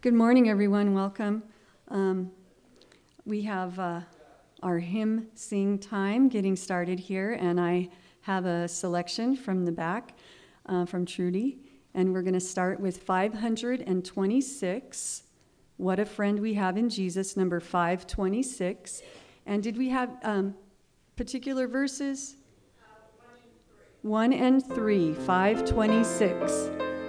Good morning, everyone. Welcome. We have our hymn sing time getting started here, and I have a selection from the back from Trudy, and we're going to start with 526, What a Friend We Have in Jesus, number 526. And did we have particular verses? 1 and 3, 526.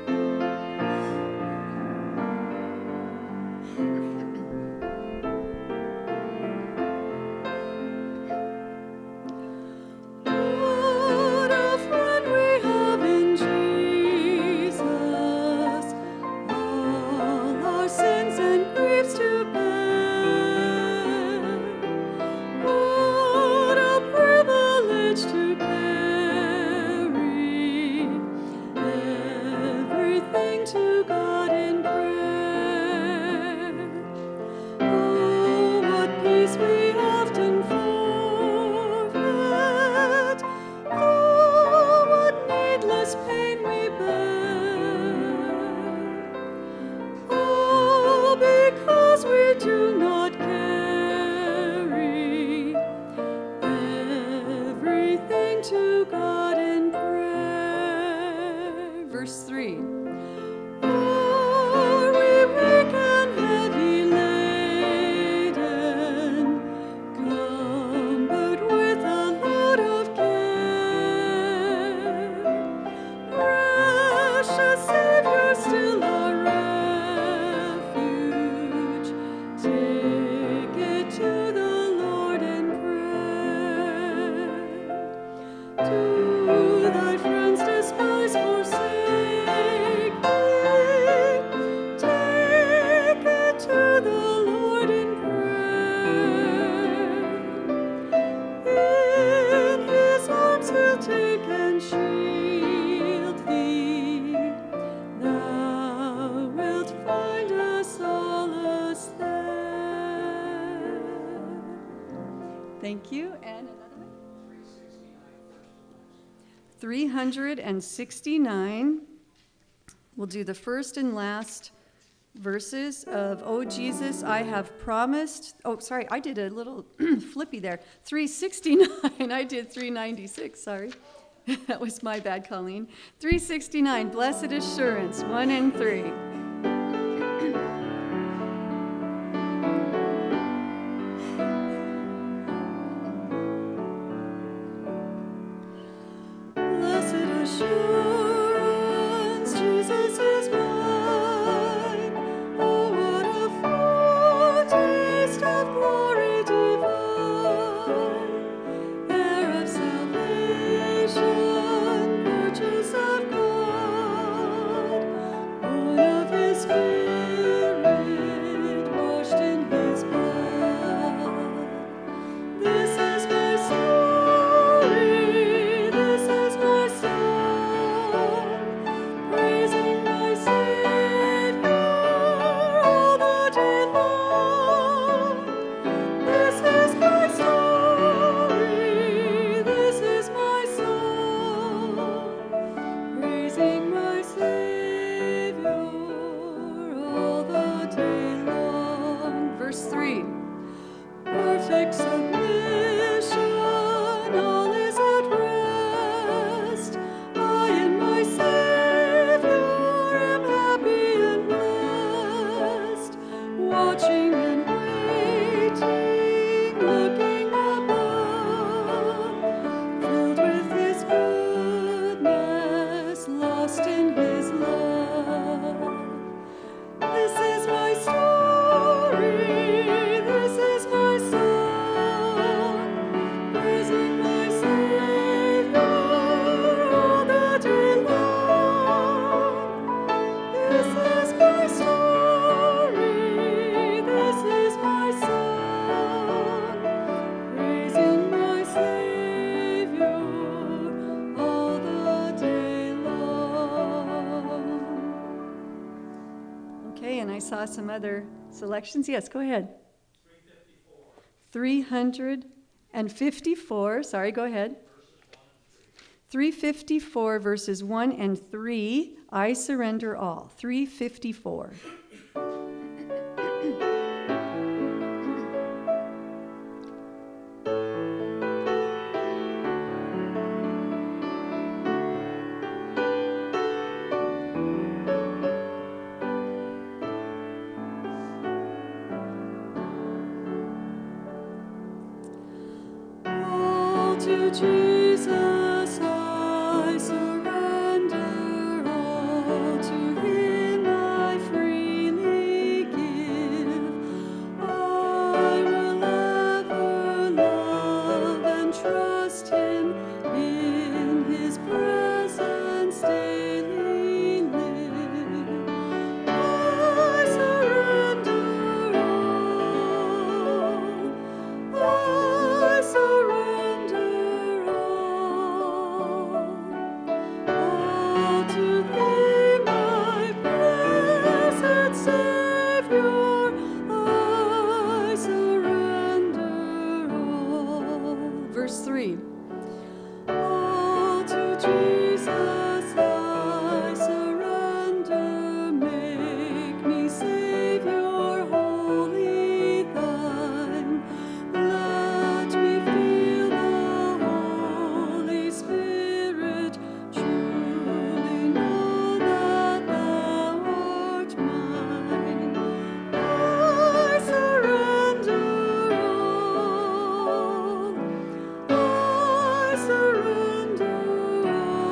Verse 3. Are we weak and heavy laden, cumbered with a load of care? Precious Savior, still our refuge. Take it to the Lord in prayer. Do thy friends despise, forsake? Thank you. And another one? 369. We'll do the first and last verses of Oh Jesus, I have promised. Oh, sorry, I did a little flippy there. 369. I did 396, sorry. That was my bad, Colleen. 369, Blessed Assurance, 1 and 3. Some other selections. Yes, go ahead. 354. Sorry, go ahead. 354 verses 1 and 3. I surrender all. 354. to Jesus I surrender, all to Him I freely give. I will ever love and trust Him, in His presence daily live. I surrender all. I surrender all to Thee, my blessed Savior. I surrender all. Verse 3. All to Jesus I surrender. Make me Savior wholly Thine. Let me feel the Holy Spirit, truly know that Thou art mine. I surrender all. I surrender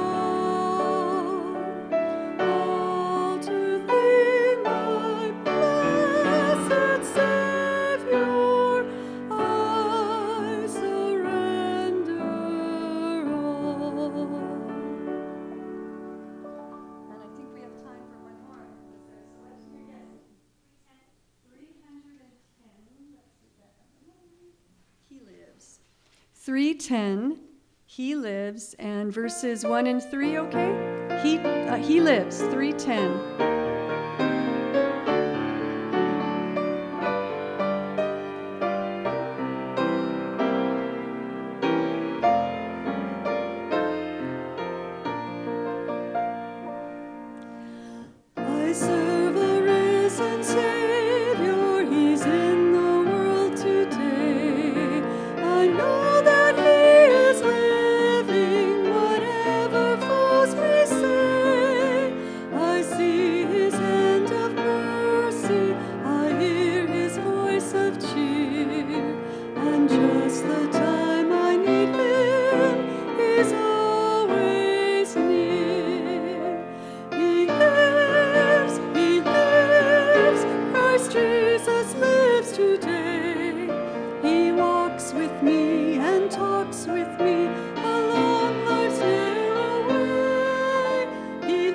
all to Thee, my blessed Savior. I surrender all. And I think we have time for one more. So let's hear again. 310. Let's see that number. He lives. 310. He lives, and verses 1 and 3, okay? He lives, 310. I serve a risen Savior, He's in the world today. I know that He is living, whatever foes may say. I see His hand of mercy, I hear His voice of cheer, and just the time I need Him, He's always near. He lives, Christ Jesus lives today. He walks with me and talks with me along life's narrow way. He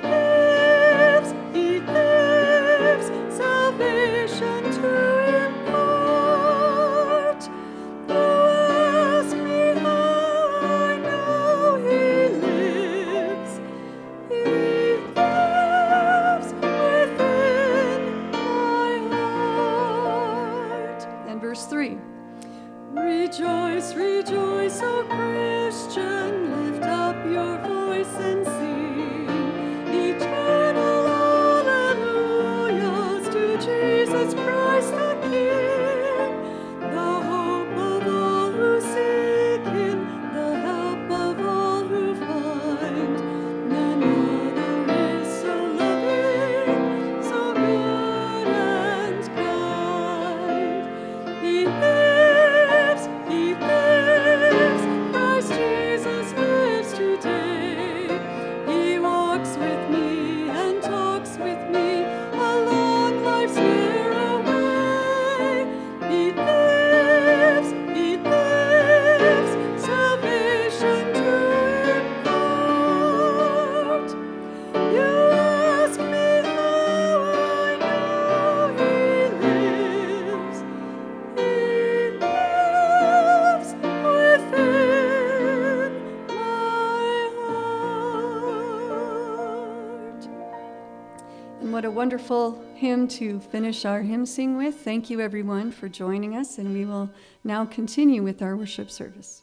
lives, salvation to impart. You ask me how I know He lives. He lives within my heart. And verse 3. Rejoice, rejoice, O Christian, lift up your voice and sing eternal hallelujahs to Jesus Christ the King, the hope of all who seek Him, the help of all who find. None other is so loving, so good and kind. He lives, Christ Jesus lives today. He walks with me and talks with me along life's narrow way. He lives, salvation to impart. You ask me how I know He lives. He lives within my heart. And what a wonderful hymn to finish our hymn sing with. Thank you, everyone, for joining us, and we will now continue with our worship service.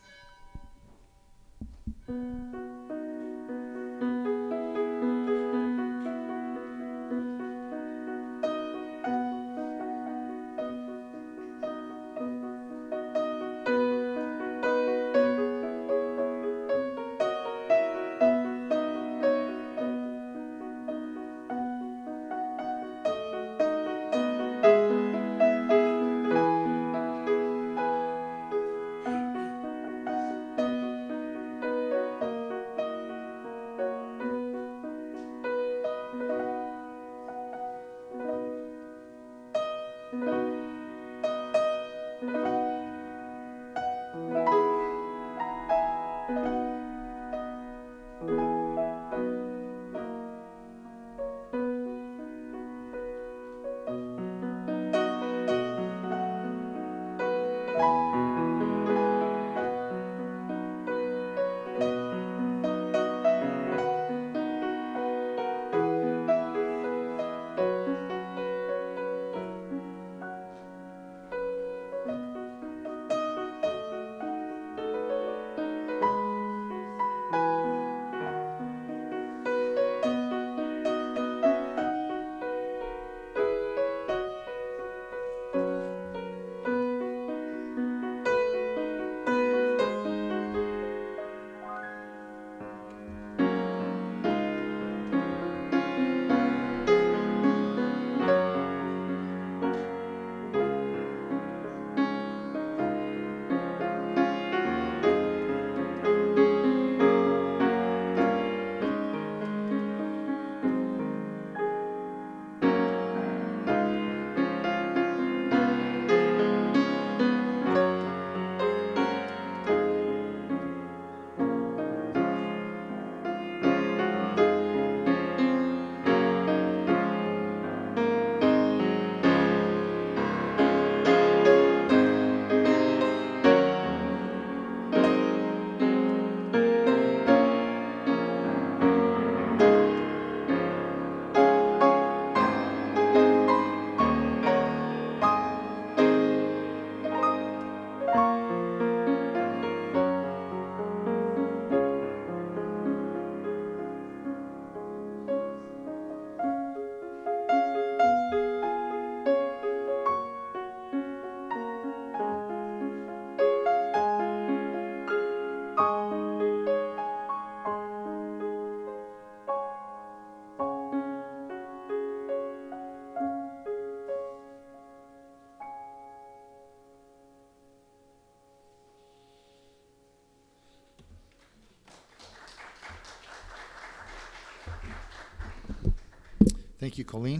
Thank you, Colleen.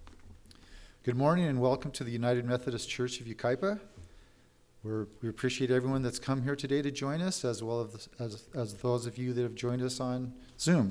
Good morning and welcome to the United Methodist Church of Yucaipa. We appreciate everyone that's come here today to join us, as well as those of you that have joined us on Zoom.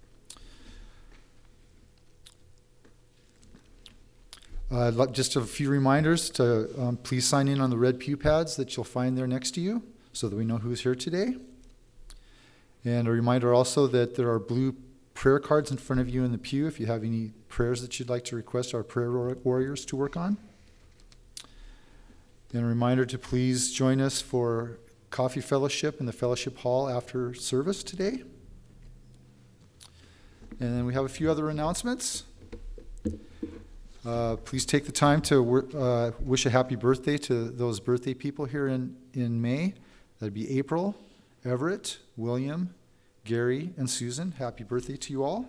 Just a few reminders to please sign in on the red pew pads that you'll find there next to you so that we know who's here today. And a reminder also that there are blue prayer cards in front of you in the pew if you have any prayers that you'd like to request our prayer warriors to work on. And a reminder to please join us for coffee fellowship in the fellowship hall after service today. And then we have a few other announcements. Please take the time to wish a happy birthday to those birthday people here in May. That'd be April, Everett, William, Gary, and Susan. Happy birthday to you all.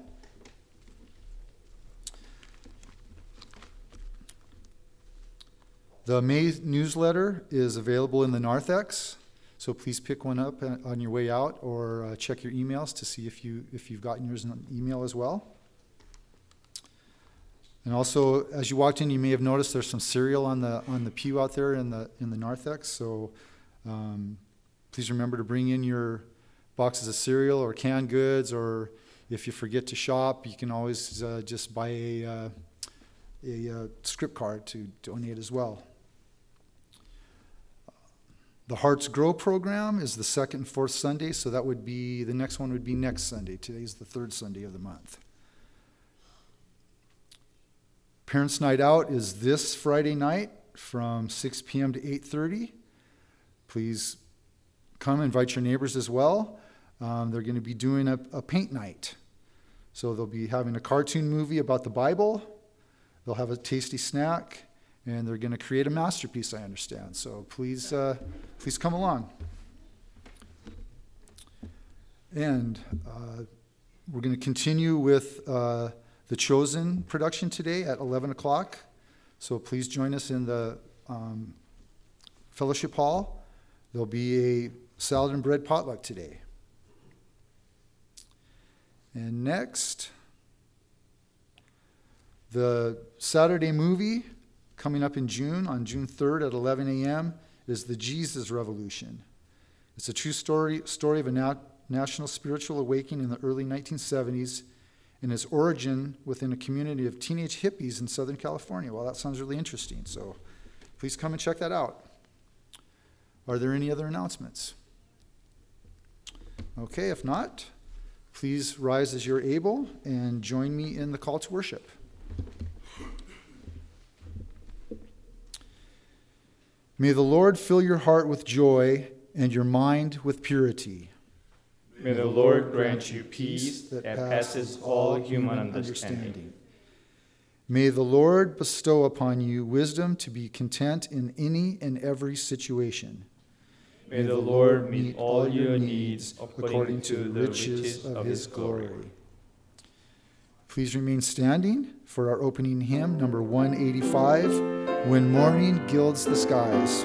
The May newsletter is available in the narthex, so please pick one up on your way out or check your emails to see if you've gotten yours in an email as well. And also, as you walked in, you may have noticed there's some cereal on the pew out there in the narthex. So please remember to bring in your boxes of cereal or canned goods, or if you forget to shop, you can always just buy a script card to donate as well. The Hearts Grow program is the second and fourth Sunday, so that would be, the next one would be next Sunday. Today's the third Sunday of the month. Parents' Night Out is this Friday night from 6 p.m. to 8:30. Please come, invite your neighbors as well. They're going to be doing a paint night. So they'll be having a cartoon movie about the Bible. They'll have a tasty snack, and they're going to create a masterpiece, I understand. So please come along. And we're going to continue with The Chosen production today at 11 o'clock. So please join us in the fellowship hall. There'll be a salad and bread potluck today. And next, the Saturday movie coming up in June, on June 3rd at 11 a.m., is the Jesus Revolution. It's a true story of a national spiritual awakening in the early 1970s and its origin within a community of teenage hippies in Southern California. Well, that sounds really interesting, so please come and check that out. Are there any other announcements? Okay, if not, please rise as you're able and join me in the call to worship. May the Lord fill your heart with joy and your mind with purity. May the Lord grant you peace that passes all human understanding. May the Lord bestow upon you wisdom to be content in any and every situation. May the Lord meet all your needs according to the riches of his glory. Please remain standing for our opening hymn, number 185, When Morning Gilds the Skies.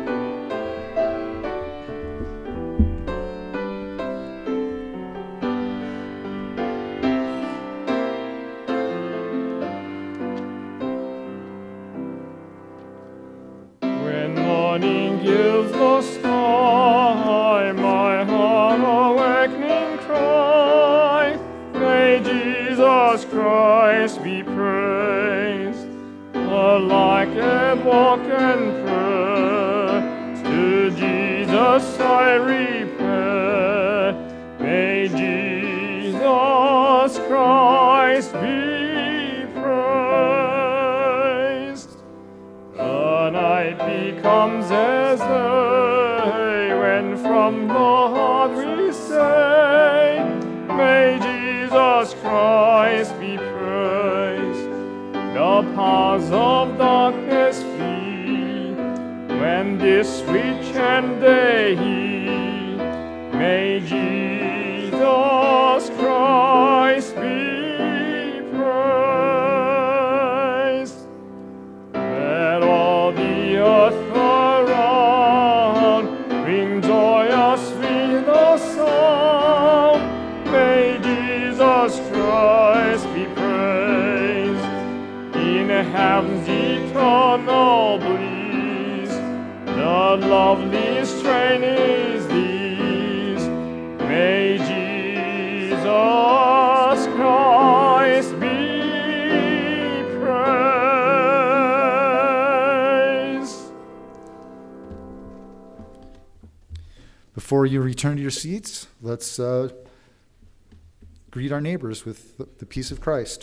When morning gives the sky, my heart awakening cry, may Jesus Christ be praised. Alike and walk and pray, to Jesus I repair. May Jesus Christ be praised. The night becomes as day when from the heart we say, may Jesus Christ be praised. The powers of darkness flee when this sweet chant they heed. May Jesus Christ be praised. Let all the earth around ring joyously the sound. May Jesus Christ be praised. In heaven's eternal bliss, the lovely strain is this. May Jesus Christ be praised. Before you return to your seats, let's greet our neighbors with the peace of Christ.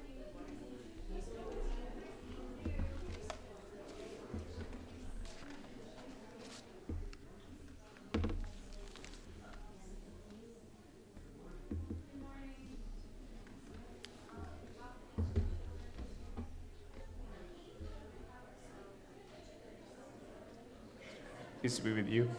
Peace be with you.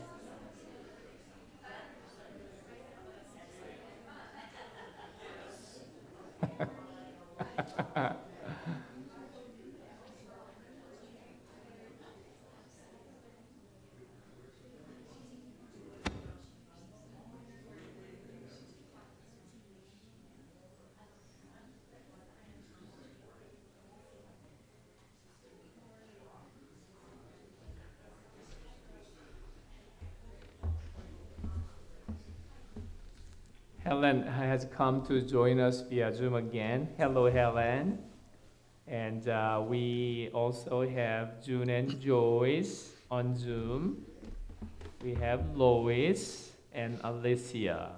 Helen has come to join us via Zoom again. Hello, Helen. And we also have June and Joyce on Zoom. We have Lois and Alicia.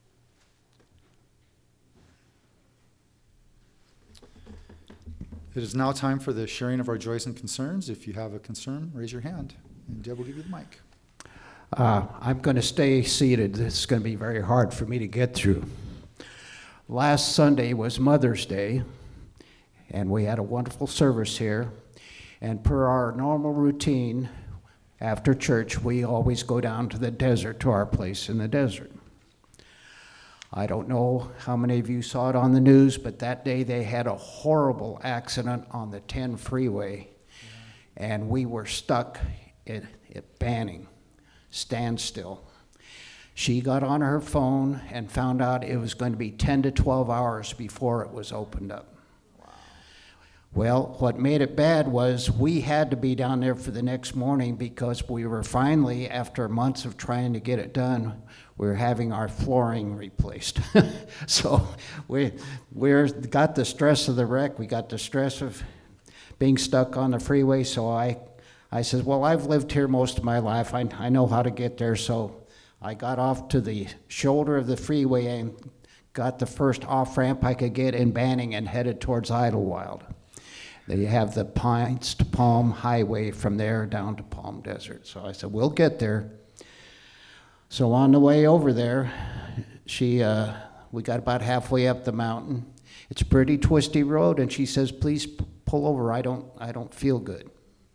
It is now time for the sharing of our joys and concerns. If you have a concern, raise your hand, and Deb will give you the mic. I'm going to stay seated. This is going to be very hard for me to get through. Last Sunday was Mother's Day, and we had a wonderful service here. And per our normal routine, after church, we always go down to the desert, to our place in the desert. I don't know how many of you saw it on the news, but that day they had a horrible accident on the 10 freeway, and we were stuck at Banning. Standstill. She got on her phone and found out it was going to be 10 to 12 hours before it was opened up. Wow. Well, what made it bad was we had to be down there for the next morning because we were finally, after months of trying to get it done, we were having our flooring replaced. So we got the stress of the wreck, we got the stress of being stuck on the freeway, so I said, well, I've lived here most of my life, I know how to get there, so I got off to the shoulder of the freeway and got the first off-ramp I could get in Banning and headed towards Idlewild. They have the Pines to Palm Highway from there down to Palm Desert. So I said, we'll get there. So on the way over there, we got about halfway up the mountain. It's a pretty twisty road, and she says, please pull over, I don't feel good.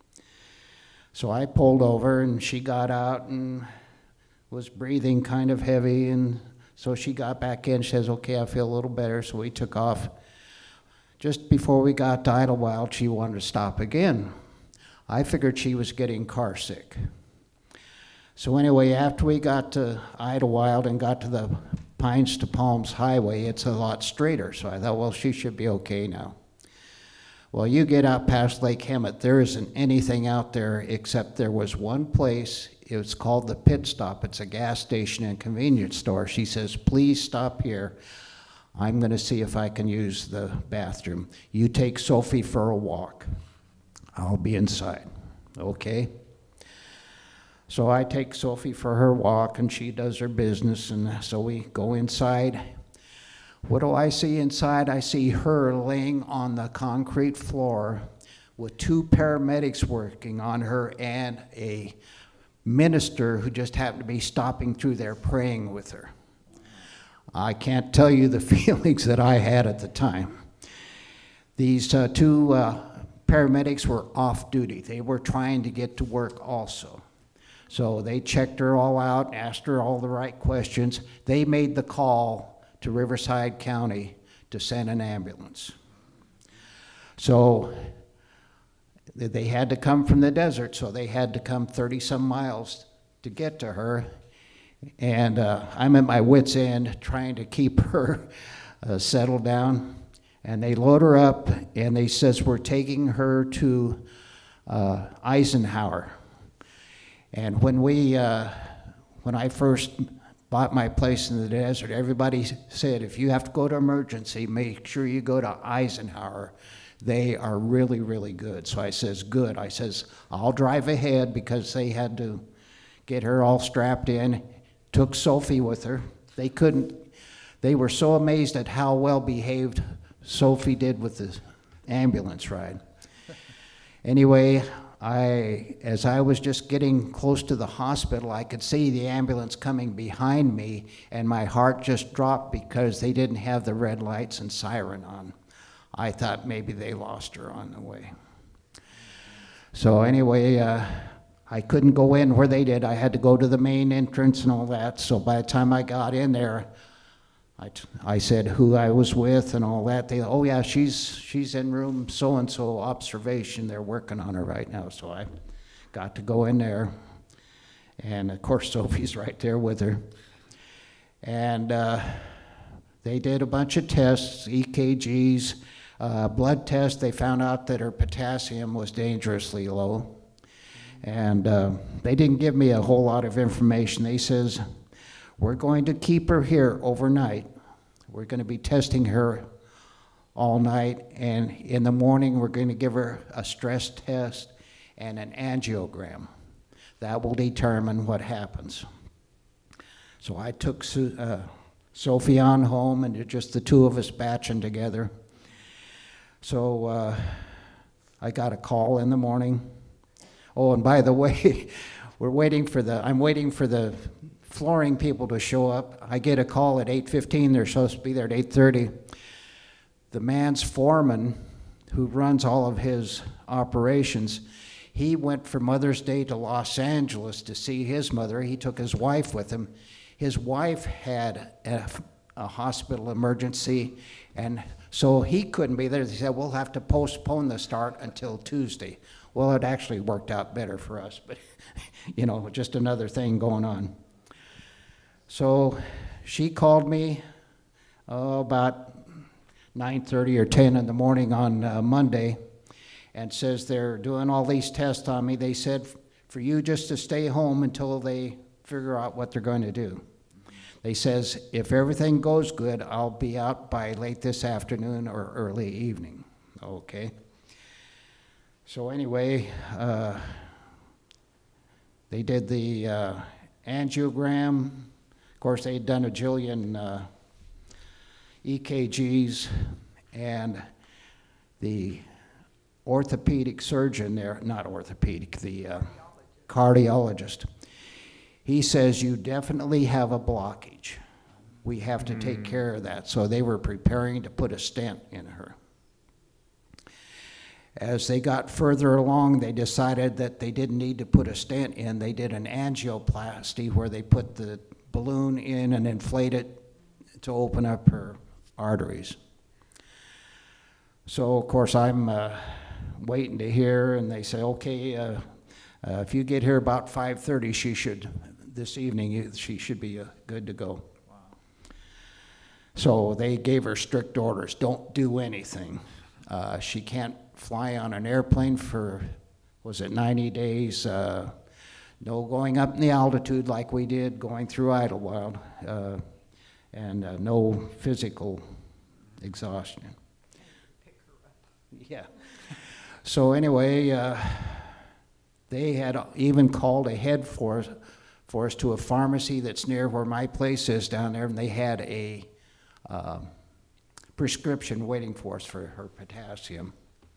So I pulled over, and she got out and was breathing kind of heavy, and so she got back in. She says, okay, I feel a little better, so we took off. Just before we got to Idlewild, she wanted to stop again. I figured she was getting car sick. So anyway, after we got to Idlewild and got to the Pines to Palms Highway, it's a lot straighter. So I thought, well, she should be okay now. Well, you get out past Lake Hemet, there isn't anything out there except there was one place. It was called the Pit Stop. It's a gas station and convenience store. She says, please stop here. I'm going to see if I can use the bathroom. You take Sophie for a walk. I'll be inside. Okay? So I take Sophie for her walk, and she does her business, and so we go inside. What do I see inside? I see her laying on the concrete floor with two paramedics working on her and a minister who just happened to be stopping through there praying with her. I can't tell you the feelings that I had at the time. These two paramedics were off duty. They were trying to get to work also. So they checked her all out, asked her all the right questions. They made the call to Riverside County to send an ambulance. So they had to come from the desert, so they had to come 30-some miles to get to her. And I'm at my wit's end trying to keep her settled down. And they load her up, and they says, we're taking her to Eisenhower. And when I first bought my place in the desert, everybody said, if you have to go to emergency, make sure you go to Eisenhower. They are really, really good. So I says, good. I says, I'll drive ahead because they had to get her all strapped in. Took Sophie with her. They were so amazed at how well behaved Sophie did with the ambulance ride. Anyway, as I was just getting close to the hospital, I could see the ambulance coming behind me, and my heart just dropped because they didn't have the red lights and siren on. I thought maybe they lost her on the way. So anyway, I couldn't go in where they did. I had to go to the main entrance and all that. So by the time I got in there, I said who I was with and all that. They, oh yeah, she's in room so-and-so observation. They're working on her right now. So I got to go in there. And of course, Sophie's right there with her. And they did a bunch of tests, EKGs, blood tests. They found out that her potassium was dangerously low. And they didn't give me a whole lot of information. They says, we're going to keep her here overnight. We're going to be testing her all night, and in the morning we're going to give her a stress test and an angiogram. That will determine what happens. So I took Sophie on home, and just the two of us batching together. So I got a call in the morning. Oh, and by the way, I'm waiting for the flooring people to show up. I get a call at 8:15. They're supposed to be there at 8:30. The man's foreman, who runs all of his operations, he went for Mother's Day to Los Angeles to see his mother. He took his wife with him. His wife had a hospital emergency, and so he couldn't be there. They said, we'll have to postpone the start until Tuesday. Well, it actually worked out better for us, but just another thing going on. So she called me about 9:30 or 10 in the morning on Monday, and says they're doing all these tests on me. They said for you just to stay home until they figure out what they're going to do. They says if everything goes good, I'll be out by late this afternoon or early evening. Okay. So anyway, they did the angiogram. Of course, they'd done a jillion EKGs, and the orthopedic surgeon there, not orthopedic, the cardiologist, he says you definitely have a blockage. We have to take care of that. So they were preparing to put a stent in her. As they got further along, they decided that they didn't need to put a stent in. They did an angioplasty where they put the balloon in and inflate it to open up her arteries. So, of course, I'm waiting to hear, and they say, okay, if you get here about 5:30, this evening, she should be good to go. Wow. So they gave her strict orders, don't do anything. She can't fly on an airplane for, was it 90 days? No going up in the altitude like we did, going through Idlewild, and no physical exhaustion. Pick her up. Yeah. So anyway, they had even called ahead for us to a pharmacy that's near where my place is down there, and they had a prescription waiting for us for her potassium.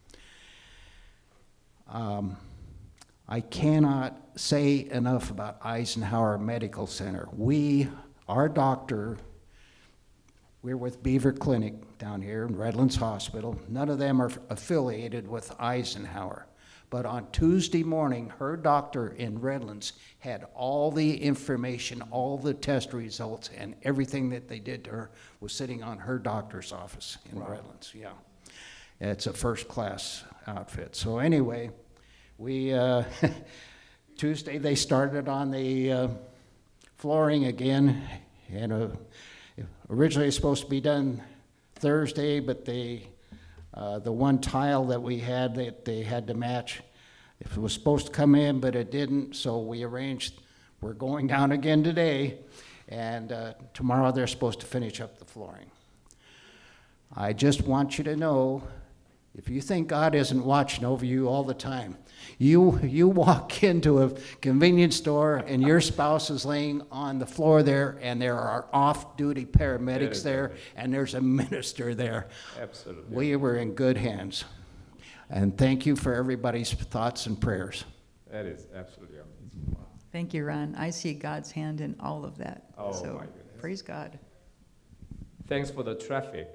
I cannot say enough about Eisenhower Medical Center. Our doctor, we're with Beaver Clinic down here in Redlands Hospital. None of them are affiliated with Eisenhower. But on Tuesday morning, her doctor in Redlands had all the information, all the test results, and everything that they did to her was sitting on her doctor's office in Redlands. Yeah, it's a first-class outfit. So anyway, we Tuesday they started on the flooring again, and originally it was supposed to be done Thursday, but the one tile that we had that they had to match, it was supposed to come in, but it didn't, so we arranged, we're going down again today, and tomorrow they're supposed to finish up the flooring. I just want you to know, if you think God isn't watching over you all the time, you walk into a convenience store and your spouse is laying on the floor there, and there are off-duty paramedics there, and there's a minister there. Absolutely. We were in good hands. And thank you for everybody's thoughts and prayers. That is absolutely amazing. Wow. Thank you, Ron. I see God's hand in all of that. Oh, So, my goodness. praise God. Thanks for the traffic.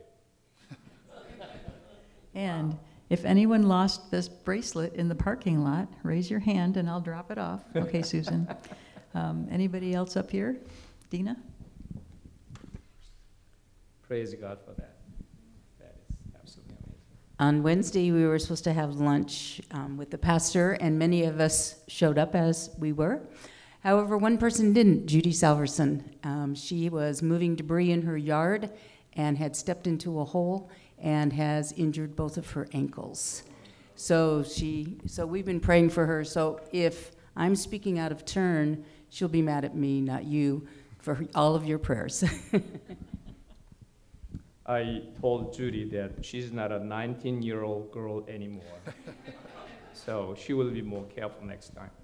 And if anyone lost this bracelet in the parking lot, raise your hand and I'll drop it off. Okay, Susan. Anybody else up here? Dina? Praise God for that. That is absolutely amazing. On Wednesday, we were supposed to have lunch with the pastor, and many of us showed up as we were. However, one person didn't, Judy Salverson. She was moving debris in her yard and had stepped into a hole and has injured both of her ankles. So we've been praying for her. So if I'm speaking out of turn, she'll be mad at me, not you, for all of your prayers. I told Judy that she's not a 19-year-old girl anymore. So she will be more careful next time.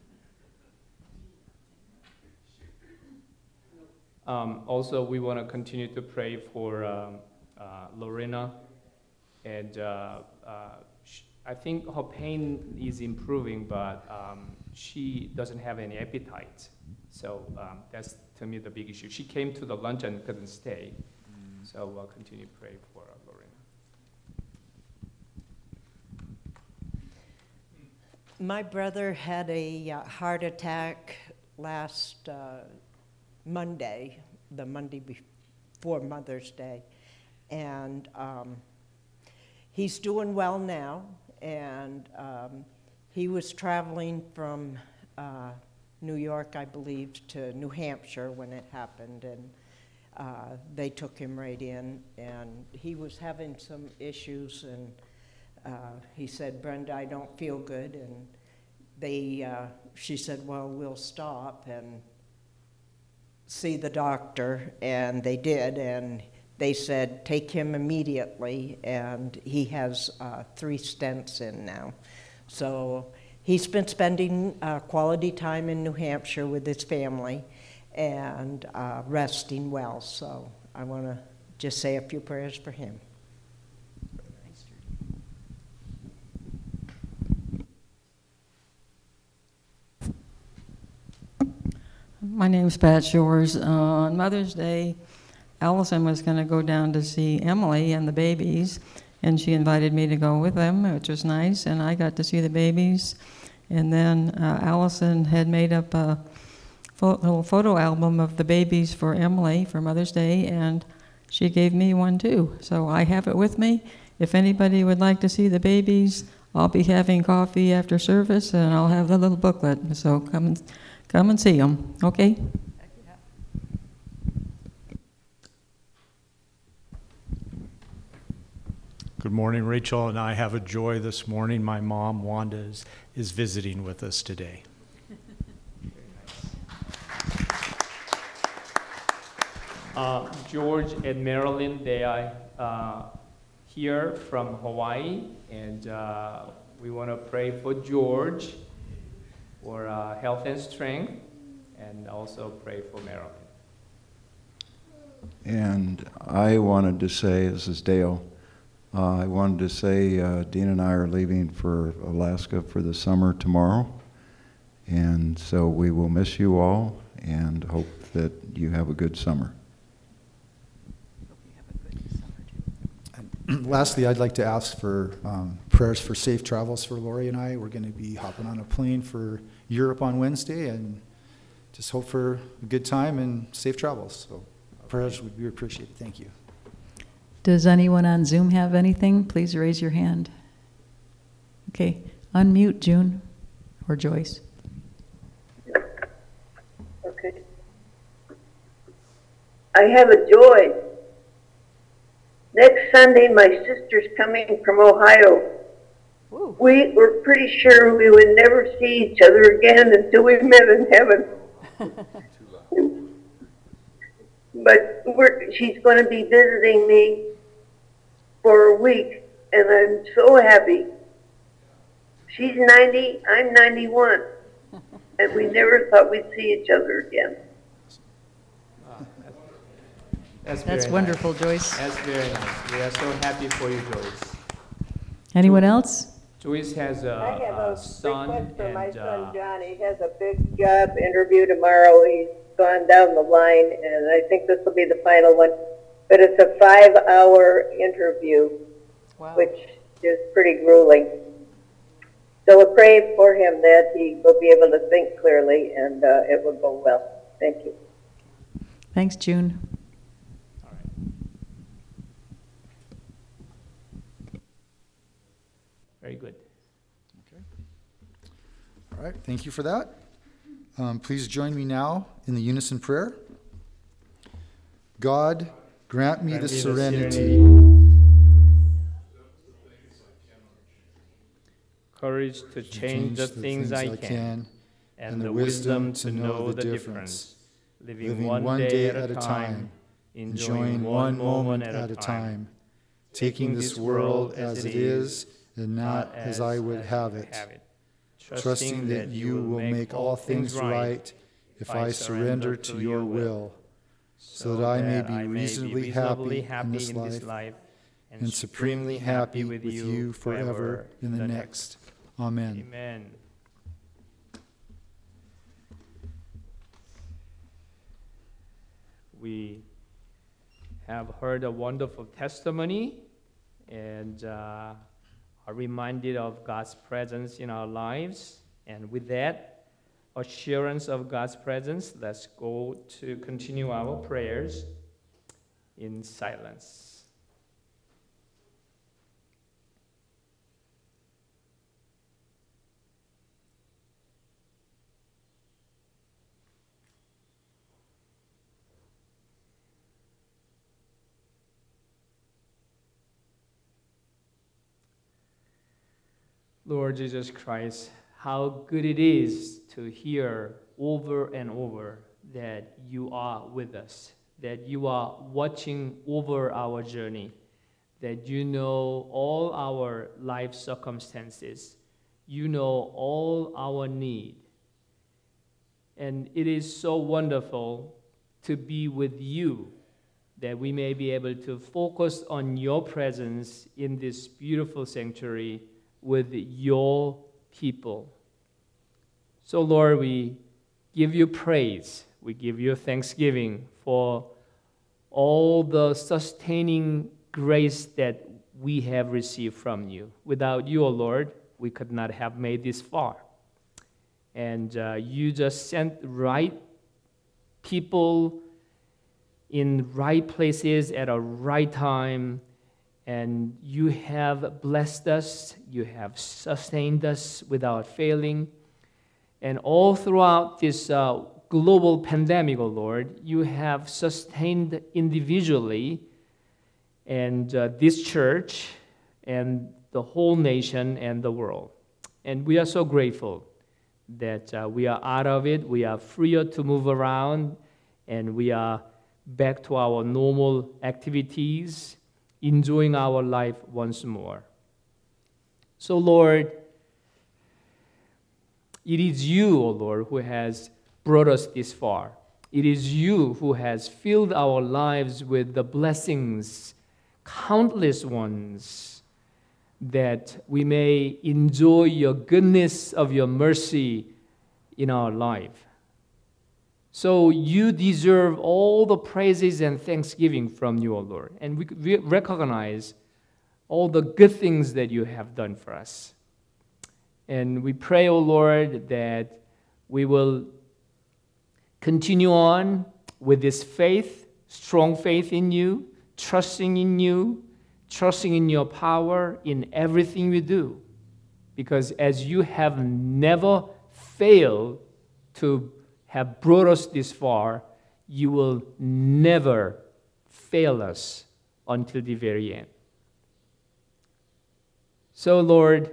Also, we want to continue to pray for Lorena, and I think her pain is improving, but she doesn't have any appetite. So that's, to me, the big issue. She came to the lunch and couldn't stay. So we'll continue to pray for Lorena. My brother had a heart attack last Monday, the Monday before Mother's Day, and he's doing well now, and he was traveling from New York, I believe, to New Hampshire when it happened, and they took him right in, and he was having some issues, and he said, Brenda, I don't feel good. And she said, well, we'll stop and see the doctor. And they did. And they said, take him immediately. And he has 3 stents in now. So he's been spending quality time in New Hampshire with his family and resting well. So I want to just say a few prayers for him. My name's Pat Shores. On Mother's Day, Allison was going to go down to see Emily and the babies, and she invited me to go with them, which was nice, and I got to see the babies. And then Allison had made up a little photo album of the babies for Emily for Mother's Day, and she gave me one too. So I have it with me. If anybody would like to see the babies, I'll be having coffee after service, and I'll have the little booklet. So come and see them, okay? Good morning, Rachel and I have a joy this morning. My mom, Wanda, is visiting with us today. George and Marilyn, they are here from Hawaii, and we want to pray for George for health and strength, and also pray for Marilyn. And I wanted to say, this is Dale, I wanted to say Dean and I are leaving for Alaska for the summer tomorrow, and so we will miss you all and hope that you have a good summer. Lastly, I'd like to ask for prayers for safe travels for Lori and I. We're going to be hopping on a plane for Europe on Wednesday, and just hope for a good time and safe travels. So prayers would be appreciated. Thank you. Does anyone on Zoom have anything? Please raise your hand. Okay, unmute June or Joyce. Okay. I have a joy. Next Sunday, my sister's coming from Ohio. Ooh. We were pretty sure we would never see each other again until we met in heaven. But she's going to be visiting me for a week, and I'm so happy. She's 90, I'm 91, and we never thought we'd see each other again. That's That's wonderful, nice. Joyce. That's very nice. We are so happy for you, Joyce. Anyone else? Joyce has I have a a son, request for my and son John. He has a big job interview tomorrow. He's gone down the line, and I think this will be the final one. But it's a 5-hour interview, which is pretty grueling. So we'll pray for him that he will be able to think clearly, and it will go well. Thank you. Thanks, June. all right. Very good. All right, thank you for that. Please join me now in the unison prayer. God, grant me the serenity, courage to change the things I can, and the wisdom to know the difference, living one day at a time, enjoying one moment at a time, taking this world as it is and not as I would have it, trusting that you will make all things right if I surrender to your will, so that I may be reasonably happy in this life and supremely happy with you forever in the next. Amen. Amen. We have heard a wonderful testimony and are reminded of God's presence in our lives. And with that assurance of God's presence, let's go to continue our prayers in silence. Lord Jesus Christ, how good it is to hear over and over that you are with us, that you are watching over our journey, that you know all our life circumstances, you know all our need. And it is so wonderful to be with you, that we may be able to focus on your presence in this beautiful sanctuary with your people. So Lord, we give you praise. We give you thanksgiving for all the sustaining grace that we have received from you. Without you, O Lord, we could not have made this far. And you just sent right people in right places at a right time, and you have blessed us, you have sustained us without failing. And all throughout this global pandemic, O Lord, you have sustained individually and this church and the whole nation and the world. And we are so grateful that we are out of it, we are freer to move around, and we are back to our normal activities, enjoying our life once more. So Lord, it is you, O Lord, who has brought us this far. It is you who has filled our lives with the blessings, countless ones, that we may enjoy your goodness of your mercy in our life. So you deserve all the praises and thanksgiving from you, O Lord. And we recognize all the good things that you have done for us. And we pray, O Lord, that we will continue on with this faith, strong faith in you, trusting in you, trusting in your power in everything we do. Because as you have never failed to have brought us this far, you will never fail us until the very end. So, Lord,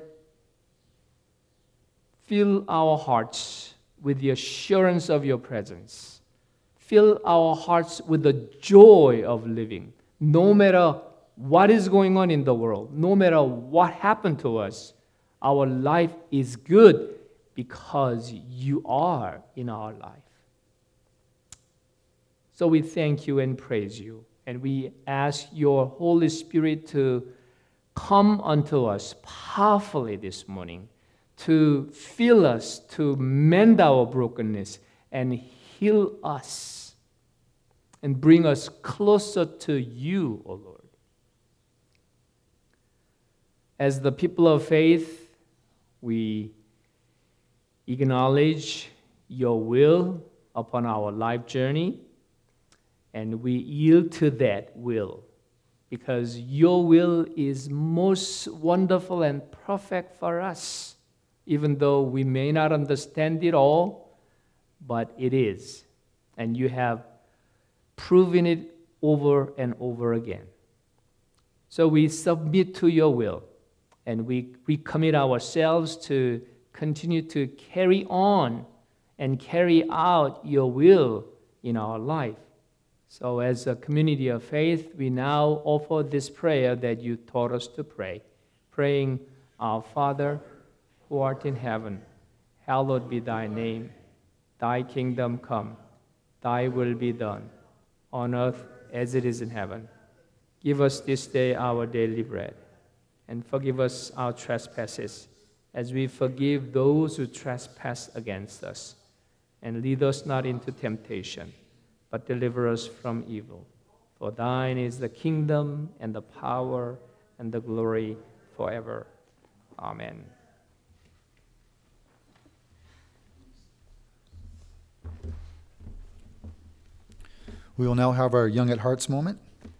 fill our hearts with the assurance of your presence. Fill our hearts with the joy of living. No matter what is going on in the world, no matter what happened to us, our life is good because you are in our life. So we thank you and praise you, and we ask your Holy Spirit to come unto us powerfully this morning, to fill us, to mend our brokenness, and heal us, and bring us closer to you, O Lord. As the people of faith, we acknowledge your will upon our life journey, and we yield to that will, because your will is most wonderful and perfect for us, even though we may not understand it all, but it is. And you have proven it over and over again. So we submit to your will, and we recommit ourselves to continue to carry on and carry out your will in our life. So as a community of faith, we now offer this prayer that you taught us to pray, praying, Our Father, who art in heaven, hallowed be thy name. Thy kingdom come, thy will be done, on earth as it is in heaven. Give us this day our daily bread, and forgive us our trespasses, as we forgive those who trespass against us. And lead us not into temptation, but deliver us from evil. For thine is the kingdom, and the power, and the glory forever. Amen. We will now have our Young at Hearts moment.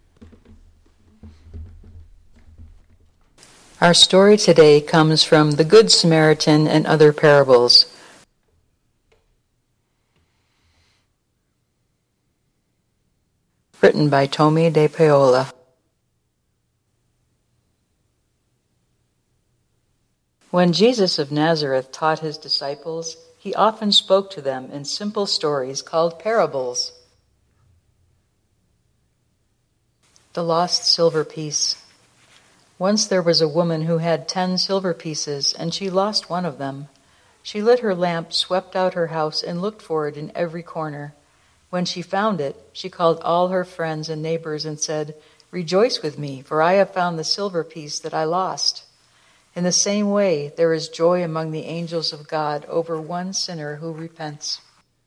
Our story today comes from the Good Samaritan and Other Parables. Written by Tommy de Paola. When Jesus of Nazareth taught his disciples, he often spoke to them in simple stories called parables. The lost silver piece. Once there was a woman who had 10 silver pieces, and she lost one of them. She lit her lamp, swept out her house, and looked for it in every corner. When she found it, she called all her friends and neighbors and said, "Rejoice with me, for I have found the silver piece that I lost." In the same way, there is joy among the angels of God over one sinner who repents.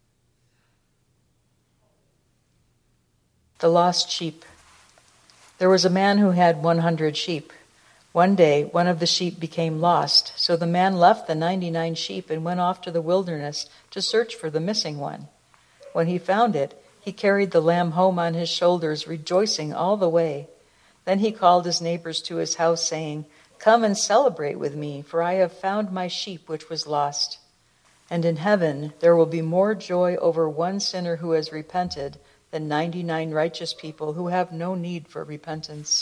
The lost sheep. There was a man who had 100 sheep. One day, one of the sheep became lost, so the man left the 99 sheep and went off to the wilderness to search for the missing one. When he found it, he carried the lamb home on his shoulders, rejoicing all the way. Then he called his neighbors to his house, saying, "Come and celebrate with me, for I have found my sheep which was lost." And in heaven there will be more joy over one sinner who has repented than 99 righteous people who have no need for repentance.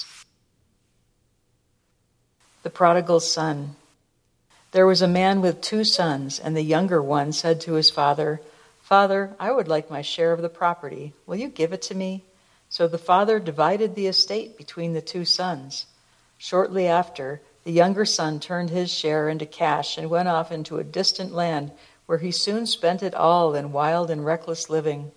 The prodigal son. There was a man with 2 sons, and the younger one said to his father, "Father, I would like my share of the property. Will you give it to me?" So the father divided the estate between the 2 sons. Shortly after, the younger son turned his share into cash and went off into a distant land where he soon spent it all in wild and reckless living.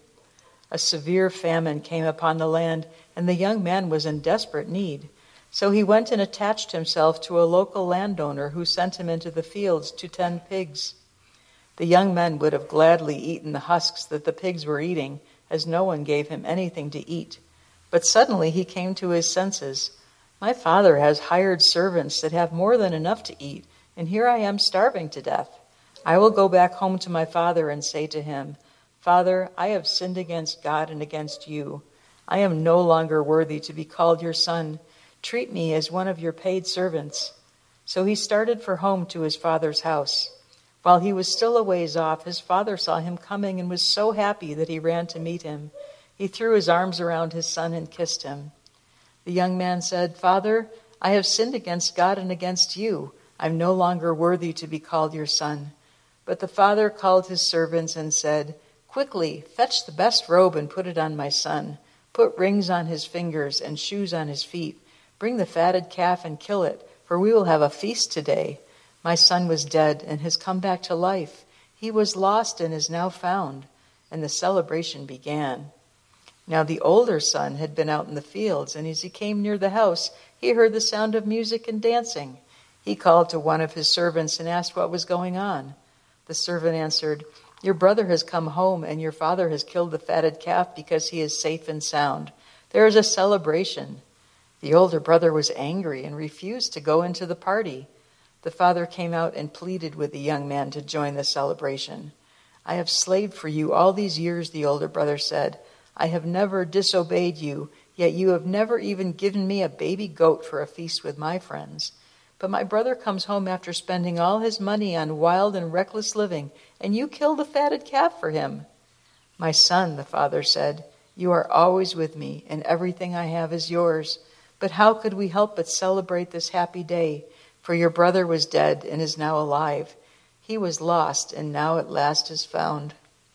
A severe famine came upon the land, and the young man was in desperate need. So he went and attached himself to a local landowner who sent him into the fields to tend pigs. The young man would have gladly eaten the husks that the pigs were eating, as no one gave him anything to eat. But suddenly he came to his senses. "My father has hired servants that have more than enough to eat, and here I am starving to death. I will go back home to my father and say to him, 'Father, I have sinned against God and against you. I am no longer worthy to be called your son. Treat me as one of your paid servants.' So he started for home to his father's house. While he was still a ways off, his father saw him coming and was so happy that he ran to meet him. He threw his arms around his son and kissed him. The young man said, 'Father, I have sinned against God and against you. I'm no longer worthy to be called your son.' But the father called his servants and said, 'Quickly, fetch the best robe and put it on my son. Put rings on his fingers and shoes on his feet. Bring the fatted calf and kill it, for we will have a feast today. My son was dead and has come back to life. He was lost and is now found.' And the celebration began. Now the older son had been out in the fields, and as he came near the house, he heard the sound of music and dancing. He called to one of his servants and asked what was going on. The servant answered, 'Your brother has come home, and your father has killed the fatted calf because he is safe and sound. There is a celebration.' The older brother was angry and refused to go into the party. The father came out and pleaded with the young man to join the celebration. 'I have slaved for you all these years,' the older brother said. 'I have never disobeyed you, yet you have never even given me a baby goat for a feast with my friends. But my brother comes home after spending all his money on wild and reckless living, and you kill the fatted calf for him.' 'My son,' the father said, 'you are always with me, and everything I have is yours. But how could we help but celebrate this happy day? For your brother was dead and is now alive. He was lost and now at last is found.'"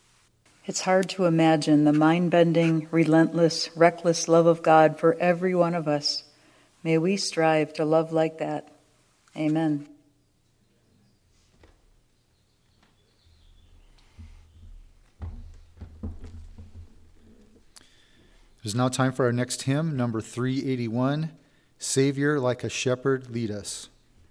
It's hard to imagine the mind-bending, relentless, reckless love of God for every one of us. May we strive to love like that. Amen. It is now time for our next hymn, number 381, "Savior, like a shepherd, lead us."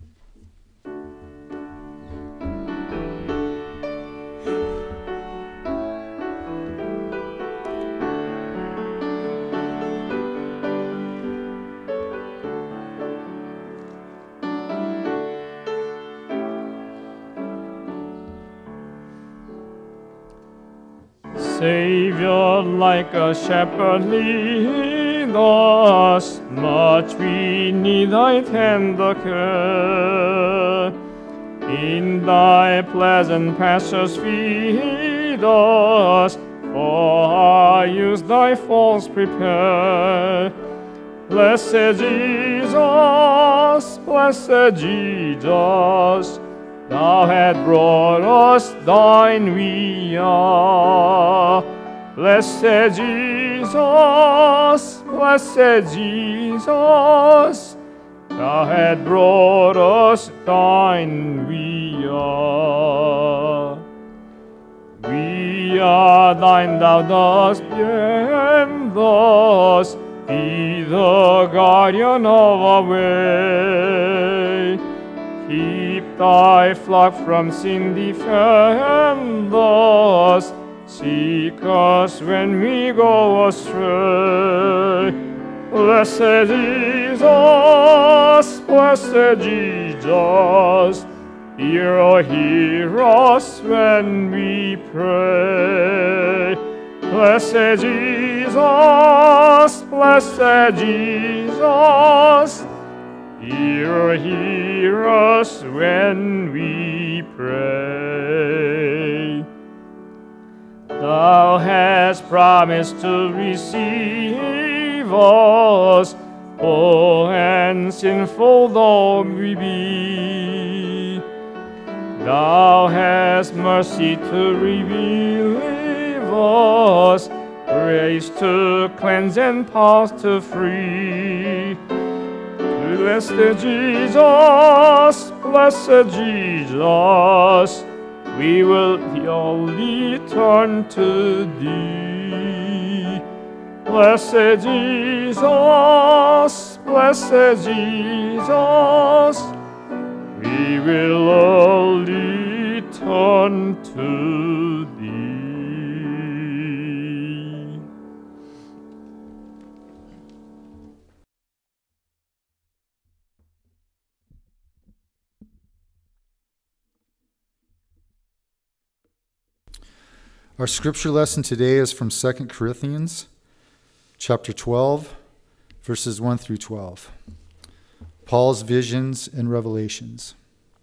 Savior, like a shepherd, lead us. Much we need thy tender care. In thy pleasant pastures feed us, for our use thy folds prepare. Blessed Jesus, Thou hast brought us thine we are. Blessed Jesus, blessed Jesus, Thou hast brought us thine we are. We are thine, thou dost and thus be the guardian of our way. Keep thy flock from sin, defend us, seek us when we go astray. Blessed Jesus, blessed Jesus, hear us when we pray. Blessed Jesus, blessed Jesus, hear us when we pray. Thou hast promised to receive us, poor and sinful though we be. Thou hast mercy to relieve us, grace to cleanse and power to free. Blessed Jesus, blessed Jesus, we will only turn to Thee. Blessed Jesus, blessed Jesus, we will only turn to Thee. Our scripture lesson today is from 2 Corinthians chapter 12, verses 1 through 12. Paul's visions and revelations.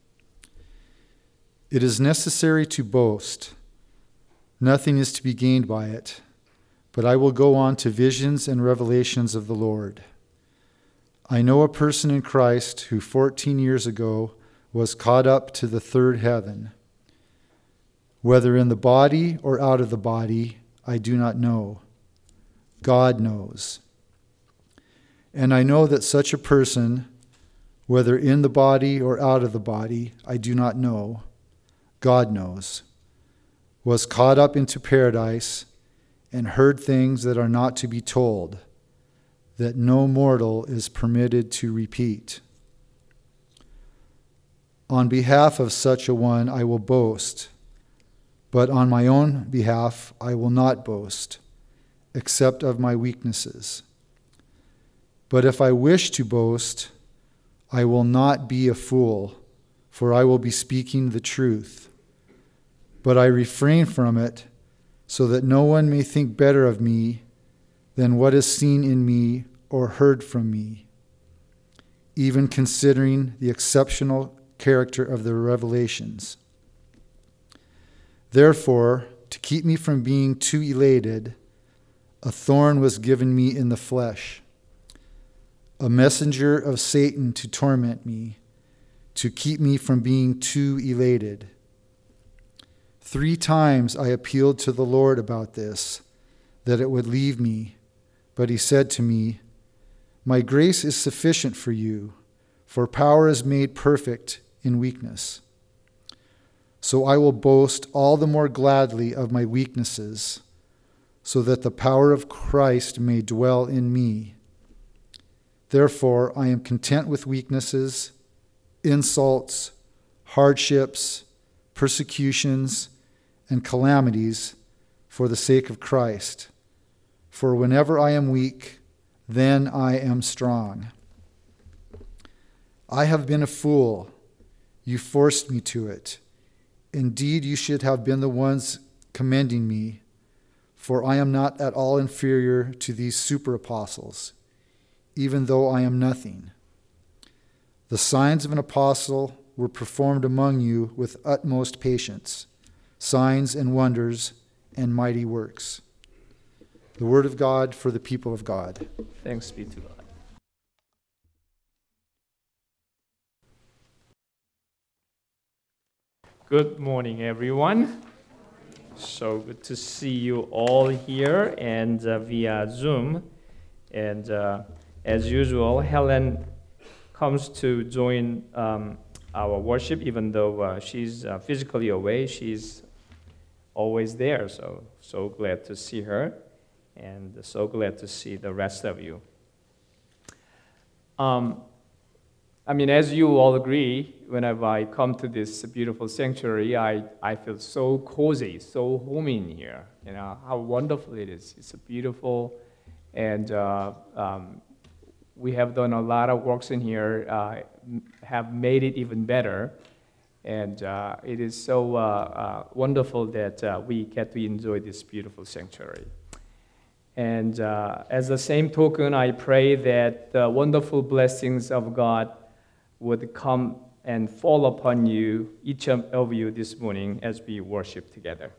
It is necessary to boast. Nothing is to be gained by it, but I will go on to visions and revelations of the Lord. I know a person in Christ who 14 years ago was caught up to the third heaven. Whether in the body or out of the body, I do not know. God knows. And I know that such a person, whether in the body or out of the body, I do not know. God knows. Was caught up into paradise and heard things that are not to be told, that no mortal is permitted to repeat. On behalf of such a one I will boast, but on my own behalf I will not boast, except of my weaknesses. But if I wish to boast, I will not be a fool, for I will be speaking the truth. But I refrain from it, so that no one may think better of me than what is seen in me or heard from me, even considering the exceptional character of the revelations. Therefore, to keep me from being too elated, a thorn was given me in the flesh, a messenger of Satan to torment me, to keep me from being too elated. 3 times I appealed to the Lord about this, that it would leave me, but He said to me, My grace is sufficient for you, for power is made perfect in weakness. So I will boast all the more gladly of my weaknesses, so that the power of Christ may dwell in me. Therefore, I am content with weaknesses, insults, hardships, persecutions, and calamities for the sake of Christ. For whenever I am weak, then I am strong. I have been a fool. You forced me to it. Indeed, you should have been the ones commending me, for I am not at all inferior to these super apostles, even though I am nothing. The signs of an apostle were performed among you with utmost patience, signs and wonders and mighty works. The word of God for the people of God. Thanks be to God. Good morning, everyone. So good to see you all here and via Zoom. And as usual, Helen comes to join our worship, even though she's physically away. She's always there, so glad to see her, and so glad to see the rest of you. As you all agree, whenever I come to this beautiful sanctuary, I feel so cozy, so homey in here. You know, how wonderful it is. It's beautiful, and we have done a lot of works in here, have made it even better, and it is so wonderful that we get to enjoy this beautiful sanctuary. And as the same token, I pray that the wonderful blessings of God would come and fall upon you, each of you this morning as we worship together.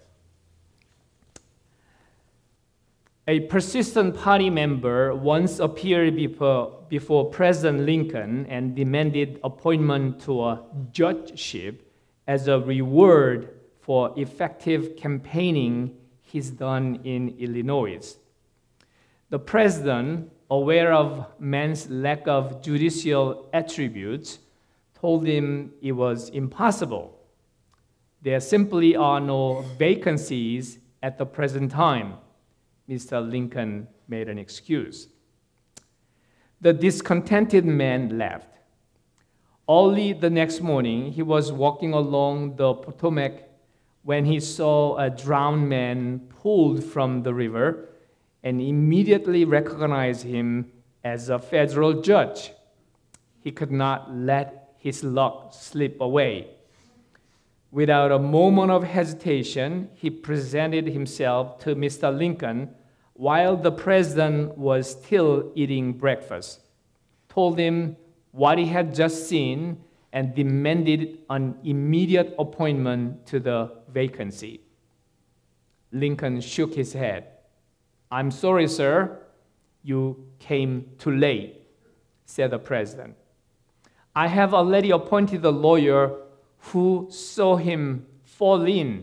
A persistent party member once appeared before President Lincoln and demanded appointment to a judgeship as a reward for effective campaigning he's done in Illinois. The president, aware of man's lack of judicial attributes, told him it was impossible. There simply are no vacancies at the present time. Mr. Lincoln made an excuse. The discontented man left. Early the next morning, he was walking along the Potomac when he saw a drowned man pulled from the river and immediately recognized him as a federal judge. He could not let his luck slip away. Without a moment of hesitation, he presented himself to Mr. Lincoln while the president was still eating breakfast, told him what he had just seen, and demanded an immediate appointment to the vacancy. Lincoln shook his head. "I'm sorry, sir, you came too late," said the president. "I have already appointed a lawyer who saw him fall in."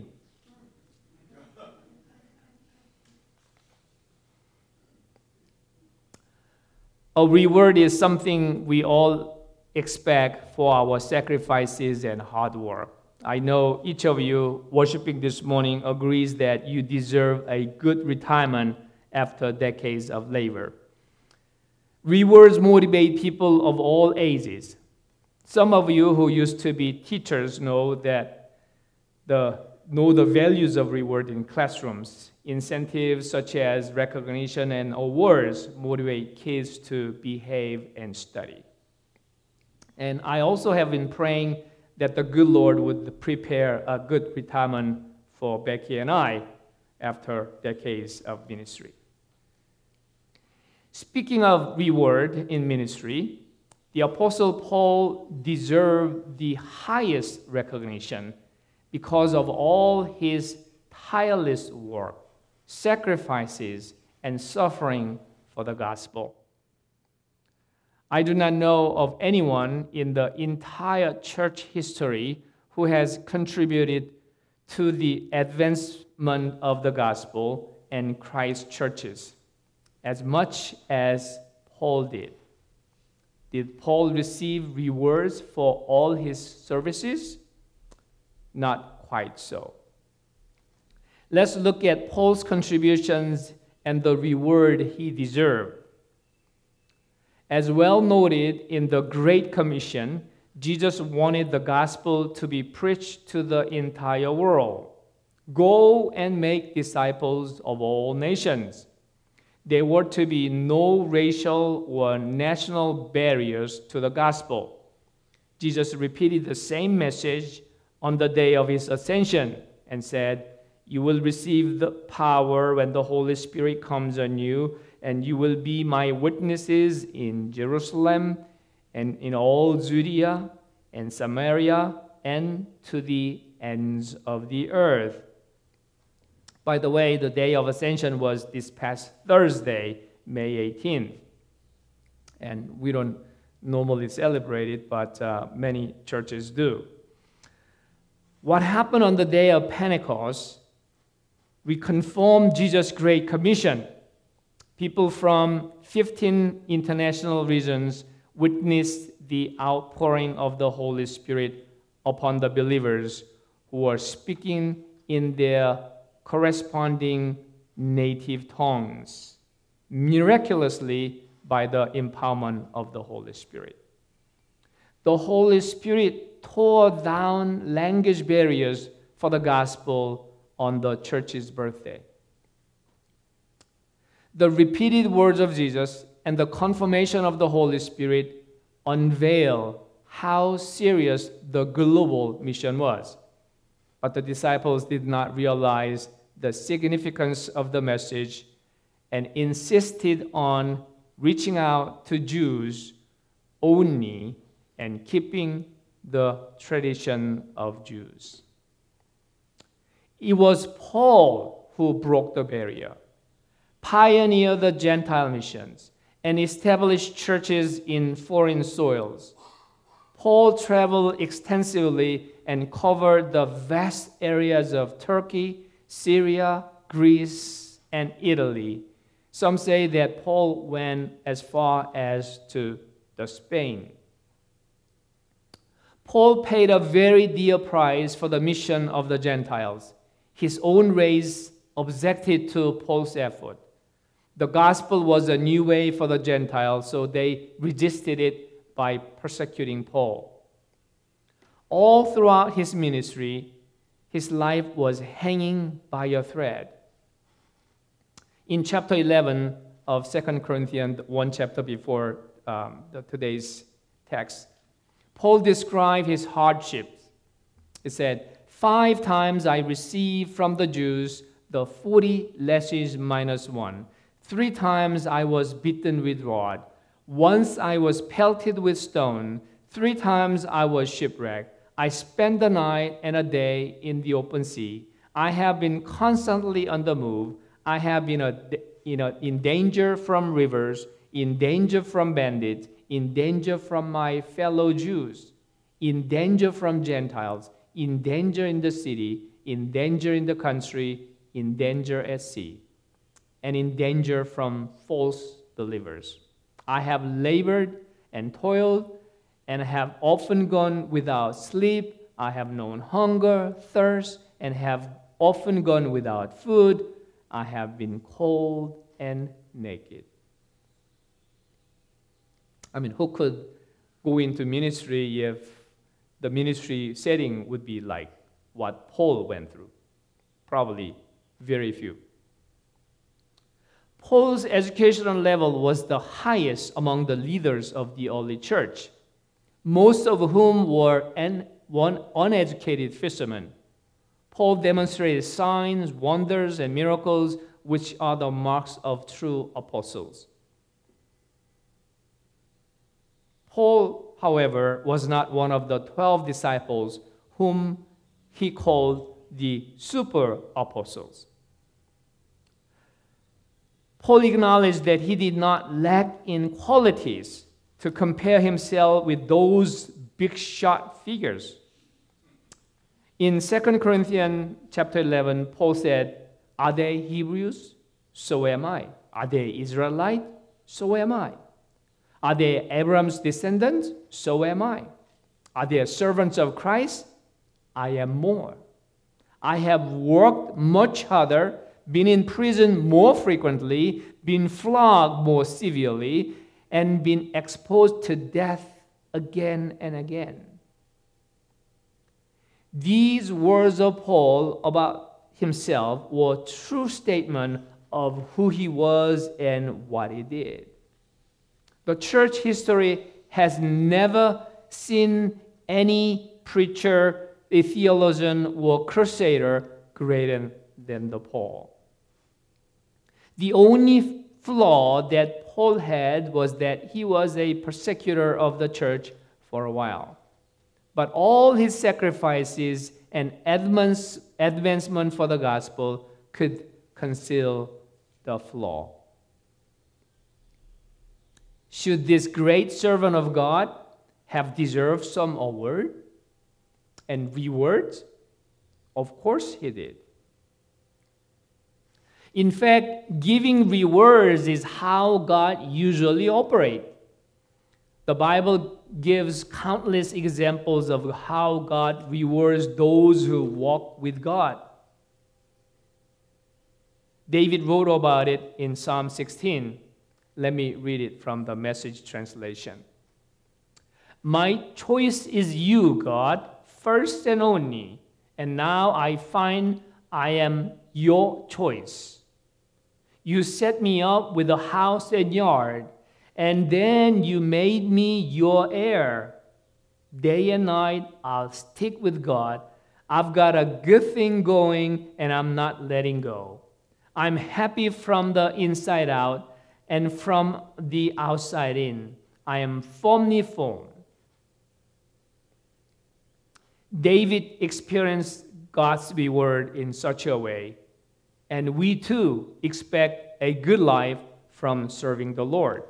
A reward is something we all expect for our sacrifices and hard work. I know each of you worshiping this morning agrees that you deserve a good retirement after decades of labor. Rewards motivate people of all ages. Some of you who used to be teachers know the values of reward in classrooms. Incentives such as recognition and awards motivate kids to behave and study. And I also have been praying that the good Lord would prepare a good retirement for Becky and I after decades of ministry. Speaking of reward in ministry, the Apostle Paul deserved the highest recognition because of all his tireless work, sacrifices, and suffering for the gospel. I do not know of anyone in the entire church history who has contributed to the advancement of the gospel and Christ's churches as much as Paul did. Did Paul receive rewards for all his services? Not quite so. Let's look at Paul's contributions and the reward he deserved. As well noted in the Great Commission, Jesus wanted the gospel to be preached to the entire world. Go and make disciples of all nations. There were to be no racial or national barriers to the gospel. Jesus repeated the same message on the day of his ascension and said, "You will receive the power when the Holy Spirit comes on you, and you will be my witnesses in Jerusalem and in all Judea and Samaria and to the ends of the earth." By the way, the day of Ascension was this past Thursday, May 18th. And we don't normally celebrate it, but many churches do. what happened on the day of Pentecost reconfirmed Jesus' Great Commission. People from 15 international regions witnessed the outpouring of the Holy Spirit upon the believers who were speaking in their corresponding native tongues, miraculously by the empowerment of the Holy Spirit. The Holy Spirit tore down language barriers for the gospel on the church's birthday. The repeated words of Jesus and the confirmation of the Holy Spirit unveil how serious the global mission was. But the disciples did not realize the significance of the message and insisted on reaching out to Jews only and keeping the tradition of Jews. It was Paul who broke the barrier, pioneered the Gentile missions, and established churches in foreign soils. Paul traveled extensively and covered the vast areas of Turkey, Syria, Greece, and Italy. Some say that Paul went as far as to Spain. Paul paid a very dear price for the mission of the Gentiles. His own race objected to Paul's effort. The gospel was a new way for the Gentiles, so they resisted it by persecuting Paul. All throughout his ministry, his life was hanging by a thread. In chapter 11 of 2 Corinthians, one chapter before today's text, Paul described his hardships. He said, 5 times I received from the Jews the 40 lashes minus 1. 3 times I was beaten with rod. Once I was pelted with stone. 3 times I was shipwrecked. I spent the night and a day in the open sea. I have been constantly on the move. I have been in danger from rivers, in danger from bandits, in danger from my fellow Jews, in danger from Gentiles, in danger in the city, in danger in the country, in danger at sea, and in danger from false believers. I have labored and toiled and have often gone without sleep. I have known hunger, thirst, and have often gone without food. I have been cold and naked. I mean, who could go into ministry if the ministry setting would be like what Paul went through? Probably very few. Paul's educational level was the highest among the leaders of the early church, most of whom were uneducated fishermen. Paul demonstrated signs, wonders, and miracles, which are the marks of true apostles. Paul, however, was not one of the 12 disciples whom he called the super apostles. Paul acknowledged that he did not lack in qualities to compare himself with those big shot figures. In 2 Corinthians chapter 11, Paul said, "Are they Hebrews? So am I. Are they Israelite? So am I. Are they Abraham's descendants? So am I. Are they servants of Christ? I am more. I have worked much harder, been in prison more frequently, been flogged more severely, and been exposed to death again and again." These words of Paul about himself were true statement of who he was and what he did. The church history has never seen any preacher, a theologian, or crusader greater than the Paul. The only flaw that Paul had was that he was a persecutor of the church for a while. But all his sacrifices and advancement for the gospel could conceal the flaw. Should this great servant of God have deserved some award and reward? Of course he did. In fact, giving rewards is how God usually operates. The Bible gives countless examples of how God rewards those who walk with God. David wrote about it in Psalm 16. Let me read it from the Message translation. My choice is you, God, first and only, and now I find I am your choice. You set me up with a house and yard, and then you made me your heir. Day and night, I'll stick with God. I've got a good thing going, and I'm not letting go. I'm happy from the inside out and from the outside in. I am firmly formed. David experienced God's reward in such a way, and we too expect a good life from serving the Lord.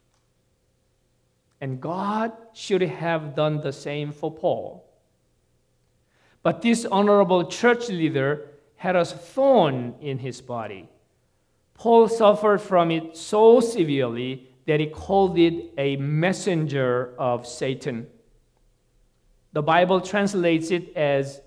And God should have done the same for Paul. But this honorable church leader had a thorn in his body. Paul suffered from it so severely that he called it a messenger of Satan. The Bible translates it as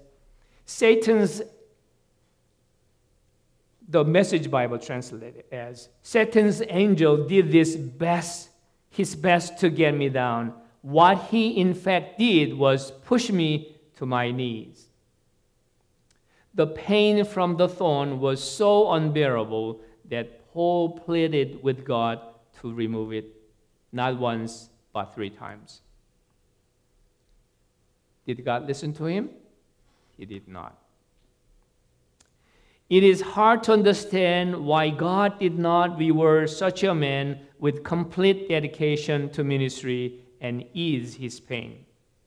the Message Bible translates it as Satan's angel did his best to get me down. What he in fact did was push me to my knees. The pain from the thorn was so unbearable that Paul pleaded with God to remove it, not once, but 3 times. Did God listen to him? He did not. It is hard to understand why God did not reward such a man with complete dedication to ministry and ease his pain.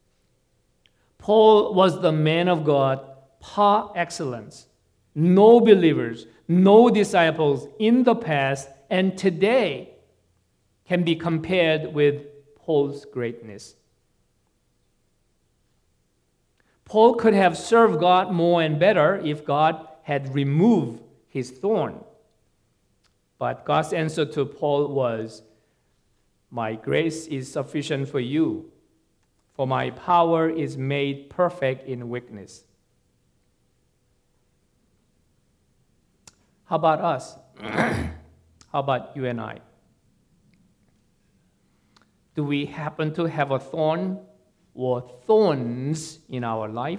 Paul was the man of God par excellence. No believers, no disciples in the past and today can be compared with Paul's greatness. Paul could have served God more and better if God had removed his thorn. But God's answer to Paul was, my grace is sufficient for you, for my power is made perfect in weakness. How about us? How about you and I? Do we happen to have a thorn or thorns in our life?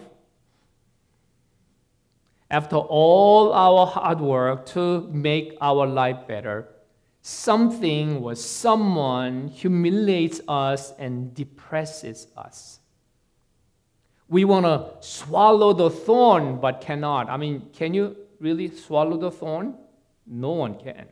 After all our hard work to make our life better, something or someone humiliates us and depresses us. We want to swallow the thorn but cannot. I mean, can you really swallow the thorn? No one can.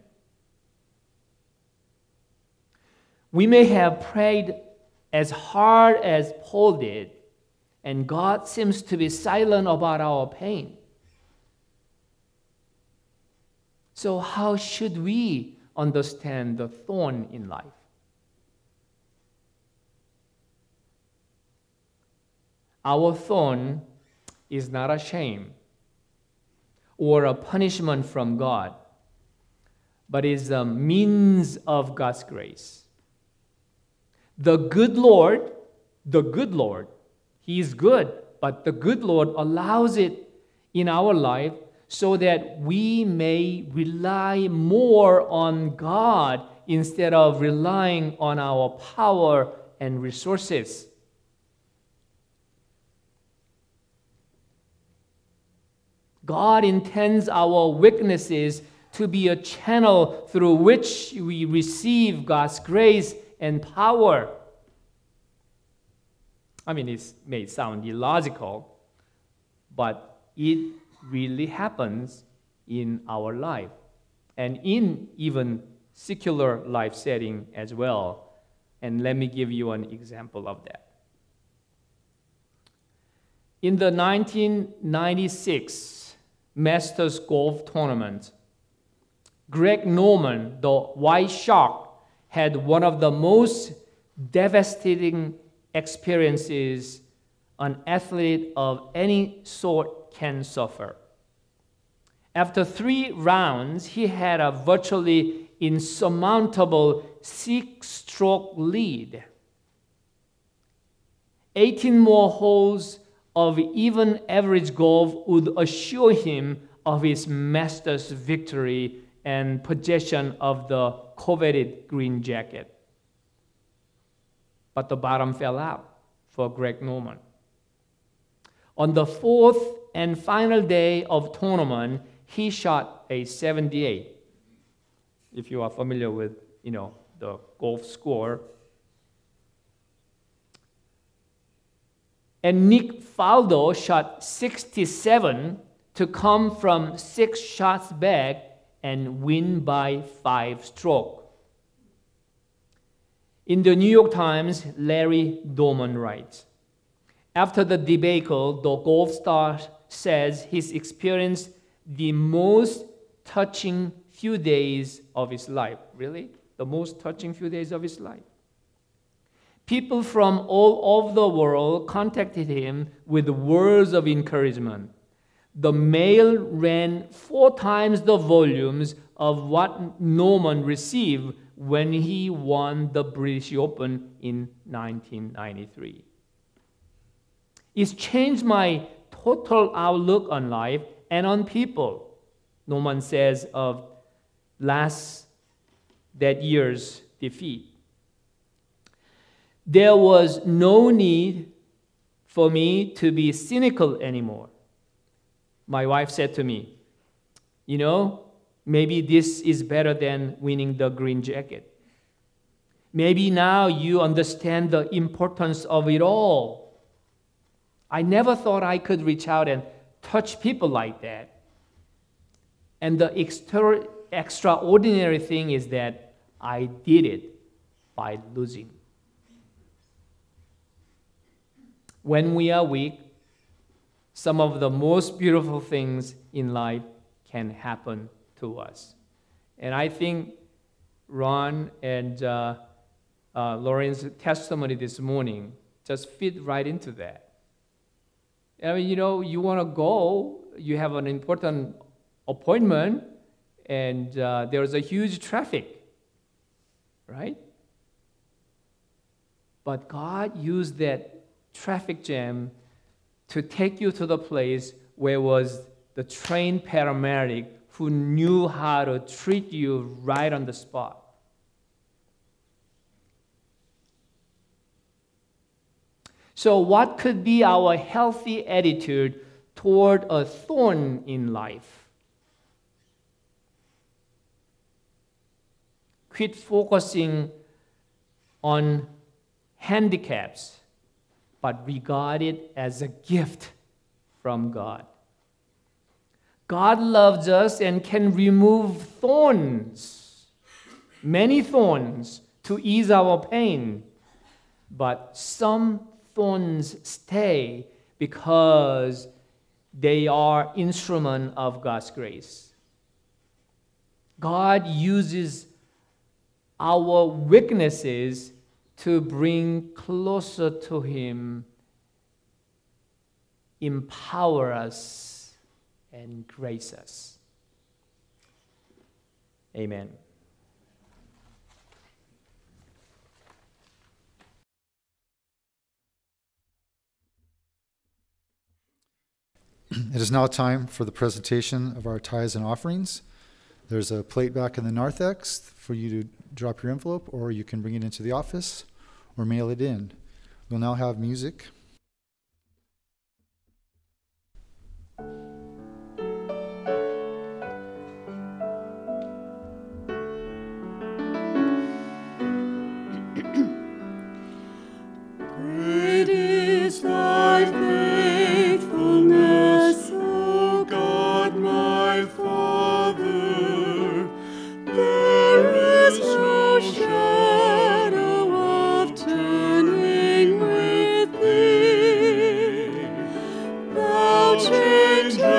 We may have prayed as hard as Paul did, and God seems to be silent about our pain. So how should we understand the thorn in life? Our thorn is not a shame or a punishment from God, but is a means of God's grace. The good Lord, He is good, but the good Lord allows it in our life so that we may rely more on God instead of relying on our power and resources. God intends our weaknesses to be a channel through which we receive God's grace and power. I mean, it may sound illogical, but it really happens in our life and in even secular life setting as well. And let me give you an example of that. In the 1996 Masters Golf Tournament, Greg Norman, the White Shark, had one of the most devastating experiences an athlete of any sort can suffer. After 3 rounds, he had a virtually insurmountable 6-stroke lead. 18 more holes of even average golf would assure him of his master's victory and possession of the coveted green jacket. But the bottom fell out for Greg Norman. On the 4th and final day of tournament, he shot a 78. If you are familiar with, the golf score. And Nick Faldo shot 67 to come from 6 shots back and win by 5 strokes. In the New York Times, Larry Doman writes, after the debacle, the golf star says he's experienced the most touching few days of his life. Really? The most touching few days of his life. People from all over the world contacted him with words of encouragement. The mail ran 4 times the volumes of what Norman received when he won the British Open in 1993. It's changed my total outlook on life and on people, Norman says of that year's defeat. There was no need for me to be cynical anymore. My wife said to me, maybe this is better than winning the green jacket. Maybe now you understand the importance of it all. I never thought I could reach out and touch people like that. And the extraordinary thing is that I did it by losing. When we are weak, some of the most beautiful things in life can happen to us. And I think Ron and Lauren's testimony this morning just fit right into that. I mean, you want to go, you have an important appointment, and there's a huge traffic, right? But God used that traffic jam to take you to the place where was the trained paramedic who knew how to treat you right on the spot. So what could be our healthy attitude toward a thorn in life? Quit focusing on handicaps, but regard it as a gift from God. God loves us and can remove thorns, many thorns, to ease our pain. But some thorns stay because they are instrument of God's grace. God uses our weaknesses to bring closer to Him, empower us, and grace us. Amen. It is now time for the presentation of our tithes and offerings. There's a plate back in the narthex for you to drop your envelope, or you can bring it into the office or mail it in. We'll now have music. Great is thy faithfulness, O God, my Father. There is no shadow of turning with thee. Thou change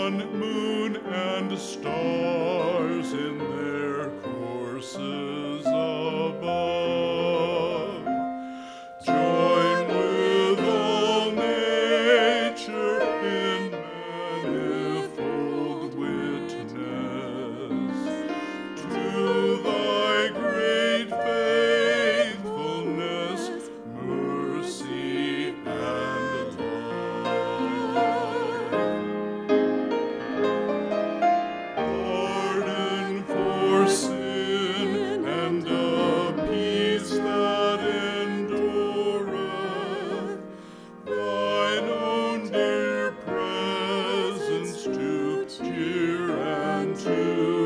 sun, moon, and stars in their courses above. Join with all nature in manifold witness to thy great faithfulness, mercy, and love. Pardon for sin and a peace that endureth, thine own dear presence to cheer and to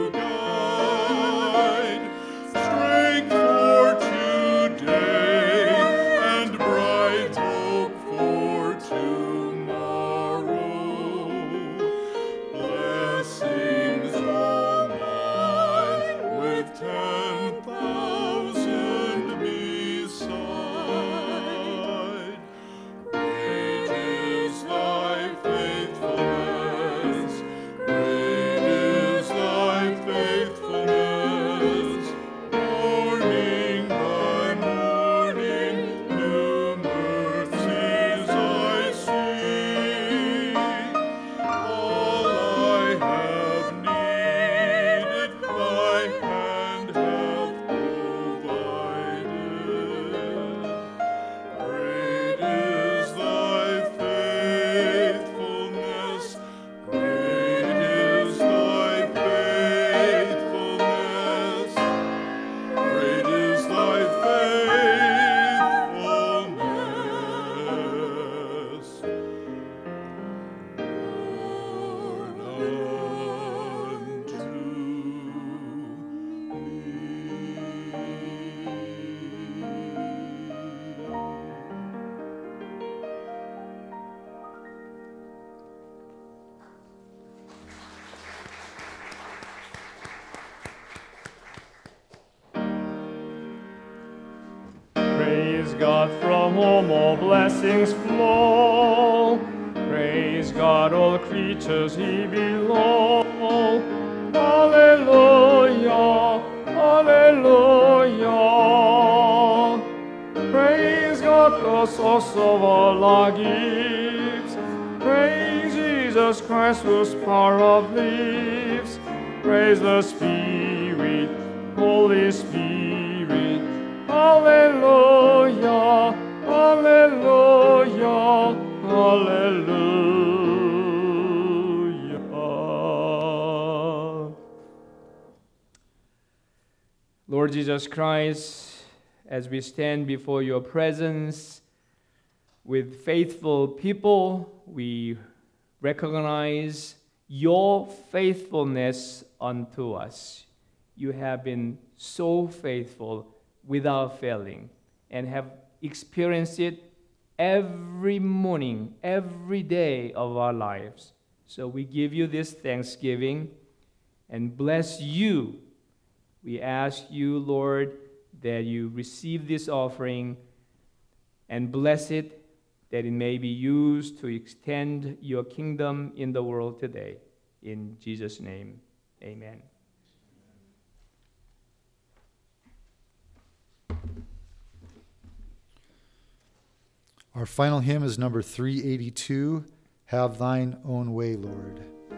guide, strength for today and bright hope for tomorrow. Blessings all mine with 10,000 beside. Great is thy faithfulness, great is thy faithfulness. Morning by morning, new mercies I see. All I have needed, thy hand hath provided. Great is thy faithfulness, great is thy faithfulness, great is thy faithfulness, Lord, unto Praise God, from whom all blessings flow. Praise God, all creatures He below. Hallelujah, hallelujah. Praise God, the source of all our gifts. Praise Jesus Christ, whose power uplifts. Praise the Spirit, Holy Spirit. Hallelujah, hallelujah, hallelujah. Lord Jesus Christ, as we stand before your presence with faithful people, we recognize your faithfulness unto us. You have been so faithful without failing and have experienced it every morning, every day of our lives. So we give you this thanksgiving and bless you. We ask you, Lord, that you receive this offering and bless it, that it may be used to extend your kingdom in the world today. In Jesus' name, amen. Our final hymn is number 382, Have Thine Own Way, Lord.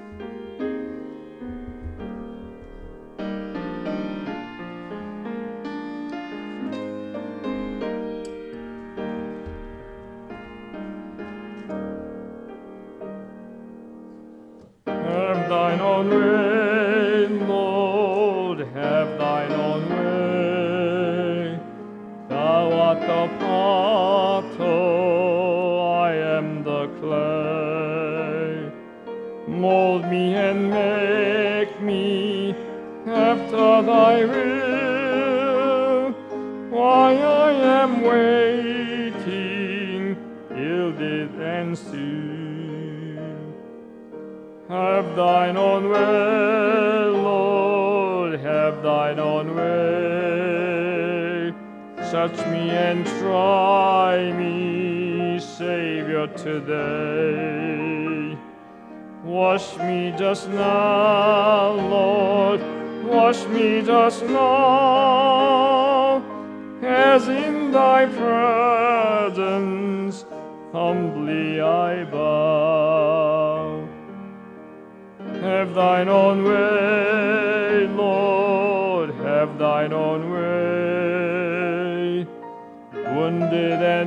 Have thine own way, Lord, have thine own way. Thou art the potter, I am the clay. Mold me and make me after thy will. While I am waiting, yielded and still. Have thine own way, Lord, have thine own way. Search me and try me, Savior, today. Wash me just now, Lord, wash me just now, as in thy presence humbly I bow. Have thine own way, Lord, have thine own way. Wounded and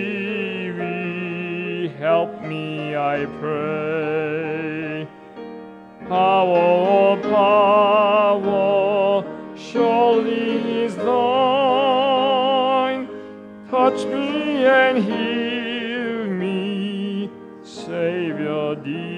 weary, help me, I pray. Power, power, surely is thine. Touch me and heal me, Savior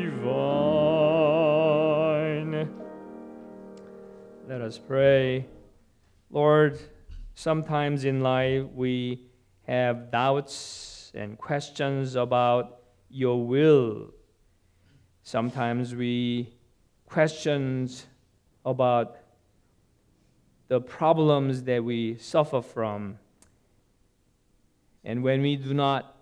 divine. Let us pray. Lord, sometimes in life we have doubts and questions about your will. Sometimes we question about the problems that we suffer from. And when we do not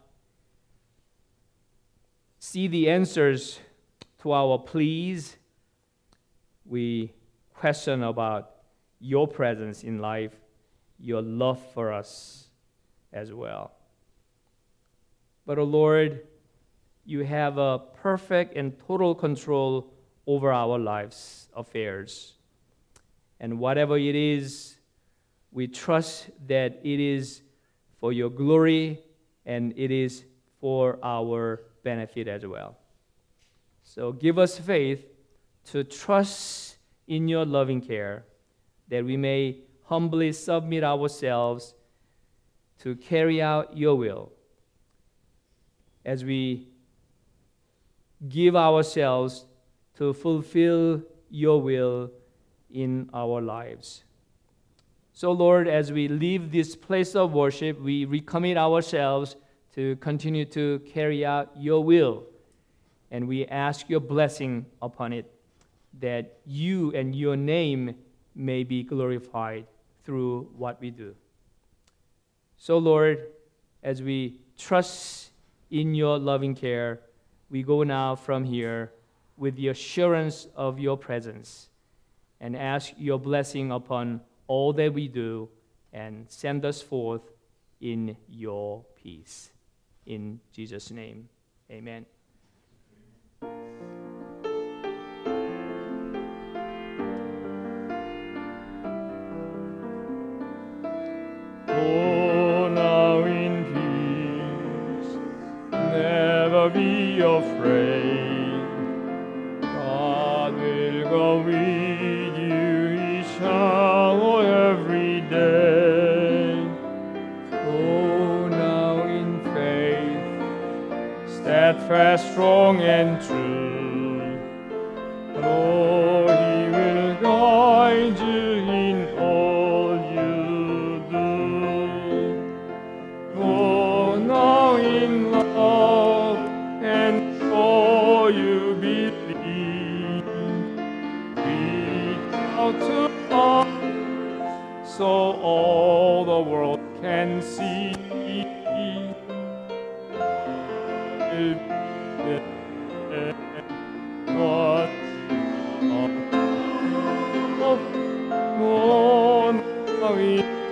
see the answers to our pleas, we question about your presence in life, your love for us as well. But, oh Lord, you have a perfect and total control over our lives' affairs. And whatever it is, we trust that it is for your glory and it is for our benefit as well. So give us faith to trust in your loving care, that we may humbly submit ourselves to carry out your will as we give ourselves to fulfill your will in our lives. So, Lord, as we leave this place of worship, we recommit ourselves to continue to carry out your will, and we ask your blessing upon it, that you and your name may be glorified through what we do. So, Lord, as we trust in your loving care, we go now from here with the assurance of your presence and ask your blessing upon all that we do and send us forth in your peace. In Jesus' name, amen. Go now in peace, never be afraid. God will go with you each hour, every day. Go now in faith, steadfast, strong, and true. Oh, he will guide you in all you do. Go now in love, and for you believe. Reach out to us, so all the world can see. God, oh, now in